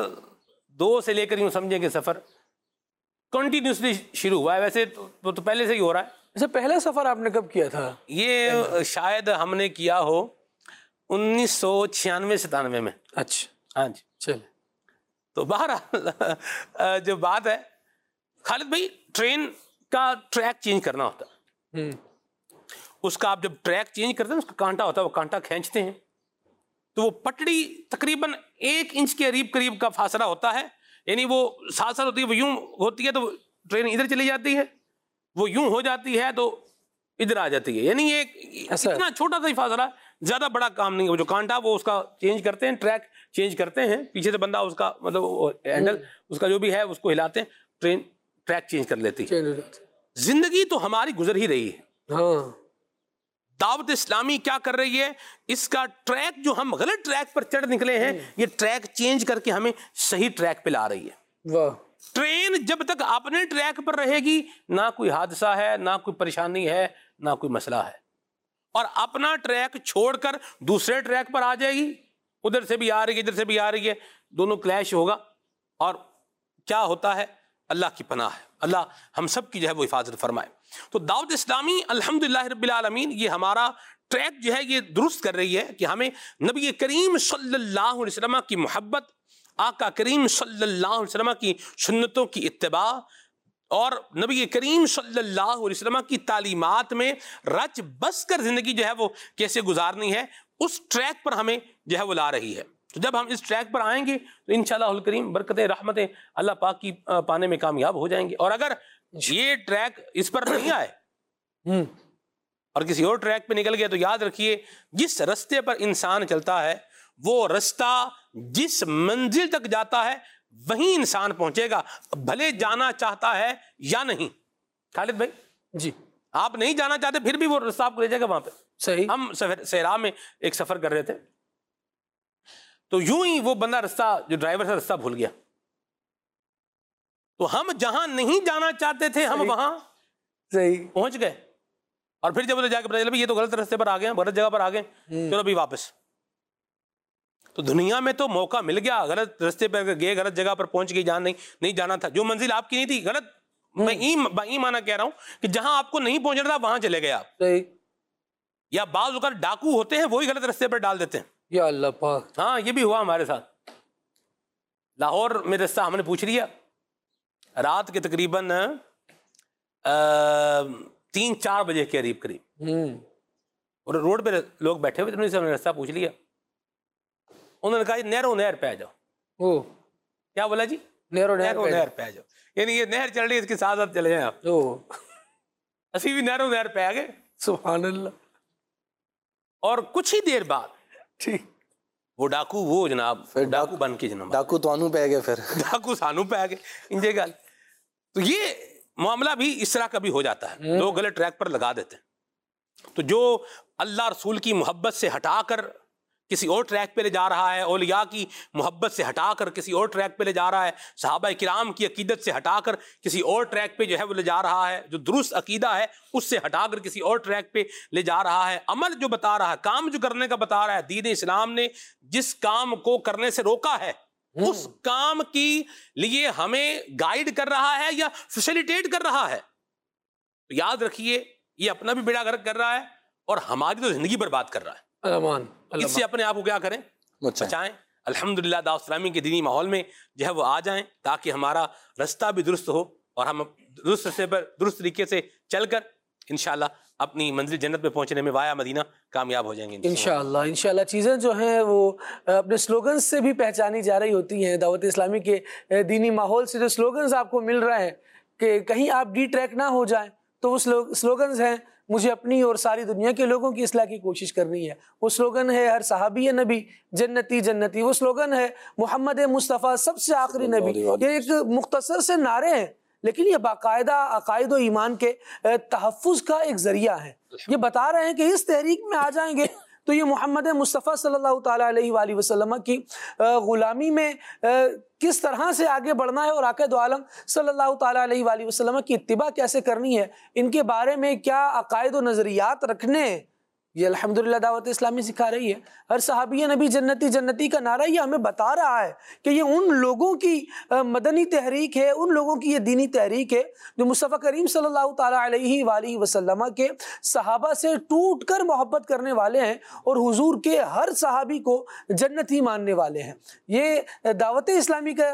دو سے لے کر یوں سمجھیں کہ سفر کنٹینیوسلی شروع ہوا ہے، ویسے تو, تو پہلے سے ہی ہو رہا ہے۔ ویسے پہلا سفر آپ نے کب کیا تھا؟ یہ شاید ہم نے کیا ہو انیس سو چھیانوے ستانوے میں۔ اچھا، ہاں جی، چلے۔ تو بہرحال جو بات ہے خالد بھائی، ٹرین کا ٹریک چینج کرنا ہوتا ہے، اس کا آپ جب ٹریک چینج کرتے ہیں اس کا کانٹا ہوتا ہے، وہ کانٹا کھینچتے ہیں تو وہ پٹڑی تقریباً ایک انچ کے قریب قریب کا فاصلہ ہوتا ہے، یعنی وہ ساتھ ساتھ ہوتی ہے، وہ یوں ہوتی ہے تو ٹرین ادھر چلی جاتی ہے، وہ یوں ہو جاتی ہے تو ادھر آ جاتی ہے، یعنی ایک اتنا چھوٹا سا ہی فاصلہ، زیادہ بڑا کام نہیں ہے۔ وہ جو کانٹا وہ اس کا چینج کرتے ہیں، ٹریک چینج کرتے ہیں، پیچھے سے بندہ اس کا مطلب ہینڈل اس کا جو بھی ہے اس کو ہلاتے ہیں، ٹرین ٹریک چینج کر لیتی ہے۔ زندگی تو ہماری گزر ہی رہی ہے، دعوت اسلامی کیا کر رہی ہے، اس کا ٹریک جو ہم غلط ٹریک پر چڑھ نکلے ہیں، یہ ٹریک چینج کر کے ہمیں صحیح ٹریک پہ لا رہی ہے۔ واہ، ٹرین جب تک اپنے ٹریک پر رہے گی نہ کوئی حادثہ ہے، نہ کوئی پریشانی ہے، نہ کوئی مسئلہ ہے، اور اپنا ٹریک چھوڑ کر دوسرے ٹریک پر آ جائے گی، ادھر سے بھی آ رہی ہے ادھر سے بھی آ رہی ہے، دونوں کلیش ہوگا، اور کیا ہوتا ہے، اللہ کی پناہ ہے، اللہ ہم سب کی جو ہے وہ حفاظت فرمائے۔ تو دعوت اسلامی الحمدللہ رب العالمین یہ ہمارا ٹریک جو ہے یہ درست کر رہی ہے کہ ہمیں نبی کریم صلی اللہ علیہ وسلم کی محبت، آقا کریم صلی اللہ علیہ وسلم کی سنتوں کی اتباع اور نبی کریم صلی اللہ علیہ وسلم کی تعلیمات میں رچ بس کر زندگی جو ہے وہ کیسے گزارنی ہے، اس ٹریک پر ہمیں جو ہے وہ لا رہی ہے۔ تو جب ہم اس ٹریک پر آئیں گے تو انشاءاللہ الکریم برکتیں رحمتیں اللہ پاک کی پانے میں کامیاب ہو جائیں گے۔ اور اگر یہ ٹریک اس پر نہیں آئے اور کسی اور ٹریک پہ نکل گیا تو یاد رکھیے جس رستے پر انسان چلتا ہے وہ رستہ جس منزل تک جاتا ہے وہیں انسان پہنچے گا، بھلے جانا چاہتا ہے یا نہیں۔ خالد بھائی جی آپ نہیں جانا چاہتے پھر بھی وہ رستہ آپ کو لے جائے گا وہاں پہ۔ صحیح۔ ہم صحرا میں ایک سفر کر رہے تھے تو یوں ہی وہ بندہ رستہ جو ڈرائیور سے رستہ بھول گیا، تو ہم جہاں نہیں جانا چاہتے تھے ہم وہاں صحیح پہنچ گئے، اور پھر جب ادھر جا کے پتا چلا یہ تو غلط رستے پر آ گئے، غلط جگہ پر آ گئے، چلو ابھی واپس۔ تو دنیا میں تو موقع مل گیا، غلط رستے پر گئے، غلط جگہ پر پہنچ گئی جہاں نہیں نہیں جانا تھا، جو منزل آپ کی نہیں تھی غلط، میں ای معنی کہہ رہا ہوں کہ جہاں آپ کو نہیں پہنچنا تھا وہاں چلے گئے آپ۔ یا بعض اوقات ڈاکو ہوتے ہیں وہی غلط رستے پر ڈال دیتے ہیں، یا اللہ پاک۔ ہاں یہ بھی ہوا ہمارے ساتھ۔ لاہور میں رستہ ہم نے پوچھ لیا رات کے تقریباً تین چار بجے کے قریب قریب، اور روڈ پہ لوگ بیٹھے ہوئے تھے، ہم نے رستہ پوچھ لیا، انہوں نے کہا جی نہرو نہر پہ آ جاؤ۔ کیا بولا جی؟ نہرو نہر پہ آ جاؤ، یعنی یہ نہر چل رہی ہے اس کے ساتھ ساتھ چلے جائیں آپ۔ اسی بھی نہرو نہر پہ آ گئے، سبحان اللہ۔ اور کچھ ہی دیر بعد وہ ڈاکو وہ جناب ڈاکو بن کے جناب ڈاکو تو انو پہ گئے، پھر ڈاکو سانو پہ گئے انجے گل۔ تو یہ معاملہ بھی اس طرح کا بھی ہو جاتا ہے، لوگ غلط ٹریک پر لگا دیتے ہیں۔ تو جو اللہ رسول کی محبت سے ہٹا کر کسی اور ٹریک پہ لے جا رہا ہے، اولیاء کی محبت سے ہٹا کر کسی اور ٹریک پہ لے جا رہا ہے، صحابہ کرام کی عقیدت سے ہٹا کر کسی اور ٹریک پہ جو ہے وہ لے جا رہا ہے، جو درست عقیدہ ہے اس سے ہٹا کر کسی اور ٹریک پہ لے جا رہا ہے، عمل جو بتا رہا ہے، کام جو کرنے کا بتا رہا ہے، دین اسلام نے جس کام کو کرنے سے روکا ہے اس کام کی لیے ہمیں گائیڈ کر رہا ہے یا فیسیلیٹیٹ کر رہا ہے، تو یاد رکھیے یہ اپنا بھی بیڑا غرق کر رہا ہے اور ہماری تو زندگی برباد کر رہا ہے۔ امان اس سے اپنے آپ کو کیا کریں؟ بچائیں۔ الحمدللہ دعوت اسلامی کے دینی ماحول میں جو ہے وہ آ جائیں تاکہ ہمارا رستہ بھی درست ہو اور ہم درست رستے پر درست طریقے سے چل کر انشاءاللہ اپنی منزل جنت میں پہنچنے میں وایا مدینہ کامیاب ہو جائیں گے انشاءاللہ۔ انشاءاللہ چیزیں جو ہیں وہ اپنے سلوگنز سے بھی پہچانی جا رہی ہوتی ہیں۔ دعوت اسلامی کے دینی ماحول سے جو سلوگنز آپ کو مل رہے ہیں کہ کہیں آپ ڈی ٹریک نہ ہو جائیں، تو وہ سلوگنز ہیں مجھے اپنی اور ساری دنیا کے لوگوں کی اصلاح کی کوشش کرنی ہے۔ وہ سلوگن ہے ہر صحابی نبی جنتی جنتی، وہ سلوگن ہے محمد مصطفیٰ سب سے آخری نبی۔ یہ ایک مختصر سے نعرے ہیں لیکن یہ باقاعدہ عقائد و ایمان کے تحفظ کا ایک ذریعہ ہے۔ یہ بتا رہے ہیں کہ اس تحریک میں آ جائیں گے تو یہ محمد مصطفیٰ صلی اللہ تعالیٰ علیہ وآلہ وسلم کی غلامی میں کس طرح سے آگے بڑھنا ہے اور آقا دو عالم صلی اللہ تعالیٰ علیہ وآلہ وسلم کی اتباع کیسے کرنی ہے، ان کے بارے میں کیا عقائد و نظریات رکھنے ہیں، یہ الحمدللہ دعوت اسلامی سکھا رہی ہے۔ ہر صحابی نبی جنتی جنتی کا نعرہ یہ ہمیں بتا رہا ہے کہ یہ ان لوگوں کی مدنی تحریک ہے، ان لوگوں کی یہ دینی تحریک ہے جو مصطفیٰ کریم صلی اللہ تعالیٰ علیہ وآلہ وسلم کے صحابہ سے ٹوٹ کر محبت کرنے والے ہیں اور حضور کے ہر صحابی کو جنتی ماننے والے ہیں۔ یہ دعوت اسلامی کا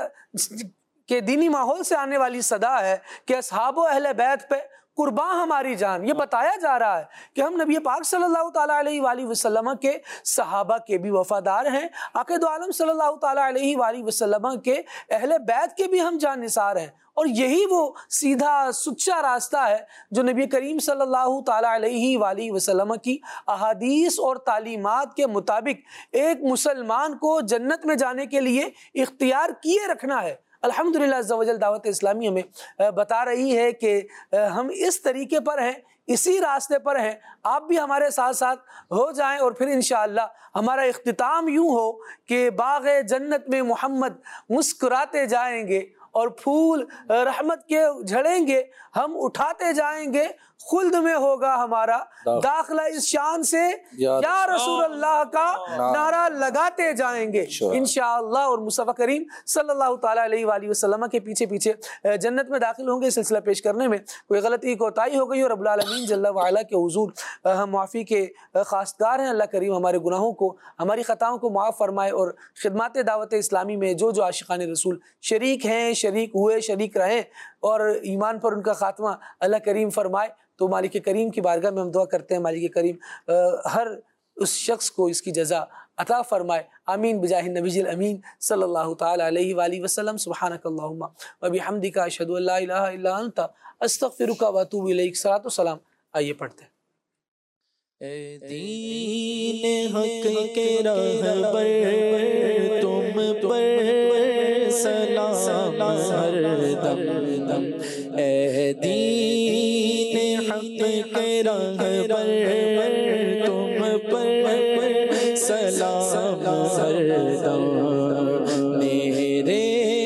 کے دینی ماحول سے آنے والی صدا ہے کہ اصحاب و اہل بیت پہ قربان ہماری جان۔ یہ بتایا جا رہا ہے کہ ہم نبی پاک صلی اللہ تعالیٰ علیہ وآلہ وسلم کے صحابہ کے بھی وفادار ہیں، آقا دو عالم صلی اللہ تعالیٰ علیہ وآلہ وسلم کے اہل بیت کے بھی ہم جان نثار ہیں، اور یہی وہ سیدھا سچا راستہ ہے جو نبی کریم صلی اللہ تعالیٰ علیہ وآلہ وسلم کی احادیث اور تعلیمات کے مطابق ایک مسلمان کو جنت میں جانے کے لیے اختیار کیے رکھنا ہے۔ الحمدللہ عز و جل دعوت اسلامی ہمیں بتا رہی ہے کہ ہم اس طریقے پر ہیں، اسی راستے پر ہیں، آپ بھی ہمارے ساتھ ساتھ ہو جائیں اور پھر انشاءاللہ ہمارا اختتام یوں ہو کہ باغ جنت میں محمد مسکراتے جائیں گے اور پھول رحمت کے جھڑیں گے، ہم اٹھاتے جائیں گے خلد میں ہوگا ہمارا داخلہ اس شان سے یا رسول اللہ کا نعرہ لگاتے جائیں گے انشاءاللہ، اور مصطفیٰ کریم صلی اللہ تعالیٰ علیہ وآلہ وسلم کے پیچھے پیچھے جنت میں داخل ہوں گے۔ سلسلہ پیش کرنے میں کوئی غلطی کوتاہی ہو گئی اور رب العالمین جل وعلا کے حضور ہم معافی کے خواستگار ہیں۔ اللہ کریم ہمارے گناہوں کو، ہماری خطاؤں کو معاف فرمائے، اور خدمات دعوت اسلامی میں جو جو عاشقان رسول شریک ہیں، شریک ہوئے، شریک رہیں اور ایمان پر ان کا خاتمہ اللہ کریم فرمائے۔ تو مالک کریم کی بارگاہ میں ہم دعا کرتے ہیں مالک کریم ہر اس شخص کو اس کی جزا عطا فرمائے، آمین بجاہ النبی الامین صلی اللہ تعالی علیہ وآلہ وسلم۔ سبحانک اللہم و بحمدک، اشہد ان لا الہ الا انت، استغفرک و اتوب الیک۔ صلاۃ و سلام۔ آئیے پڑھتے ہیں۔ اے دین حق کے راہبر تم پر سلام ہر دم، اے دین حق کے راہبر تم پر سلام ہر دم، میرے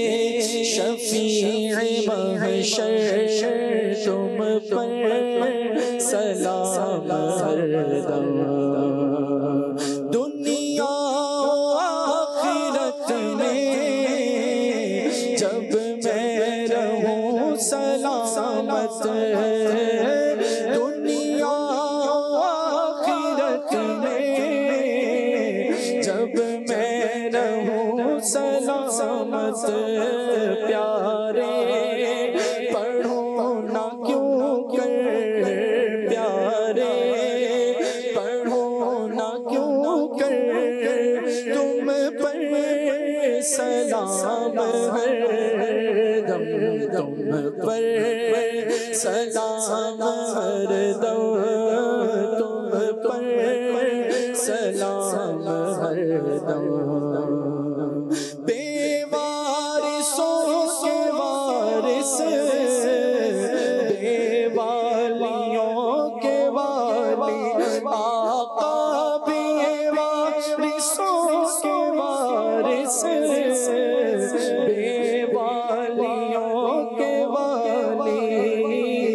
شفیع محشر تم پر سلام ہر دم، دنیا آخرت میں جب میں رہوں سلامت، دنیا آخرت میں جب میں رہوں سلامت، پیارے پڑھو نہ کیوں کر، پیارے پڑھو نہ کیوں کر، تم پر سلام ہر دم، تم پر سلام ہر دم، تم پر سلام ہر دم، بے وارثوں کے وارث، بے والیوں کے والی، آقا بھی وارثوں کے وارث، بے والیوں کے والی،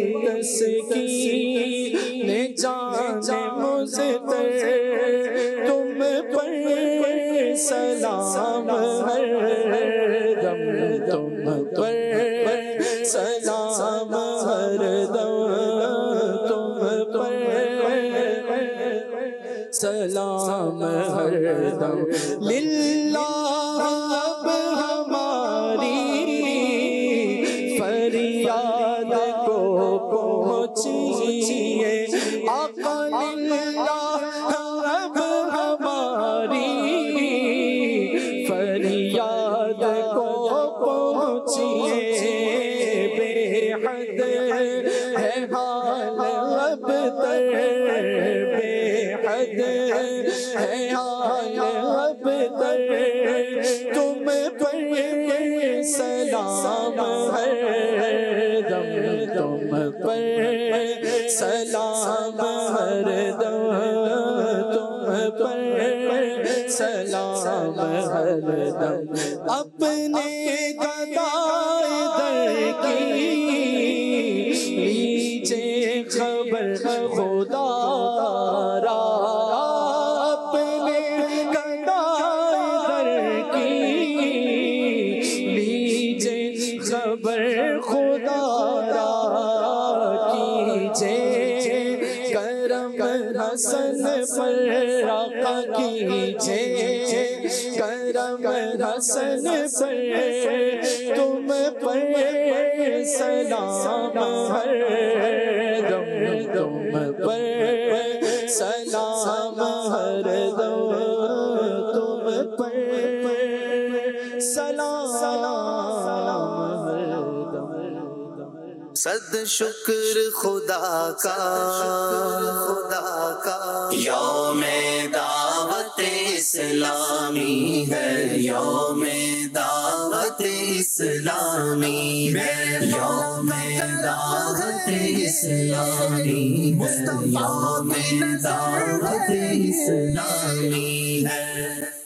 تسکین جان مزتر تم پر سلام ہر دم، تم پر سلام ہر دم، تم پر سلام ہر دم، للہ اب ہماری فریاد کو پہنچیے، آقا للہ اب ہماری فریاد کو پہنچیے، بے حد ہے حال اب تر، بے حد ہے حال اب تر، تم پر سلام ہر دم، تم پر سلام ہر دم، تم پر سلام ہر دم، اپنے گدائے در کی لیجے خبر خدا را، اپنے گدائے در کی لیجے خبر خدا را، کیجے کرم حسن پر آقا، کیجے کرم حسن پر، تم پر سلام ہر دم، تم پر سلام ہر دم، تم پر سلام ہر دم۔ صد شکر خدا کا، خدا کا یوم دعوت اسلامی ہے، یوم دعوت اسلامی ہے، یوم دعوت اسلامی ہے، یوم دعوت اسلامی ہے۔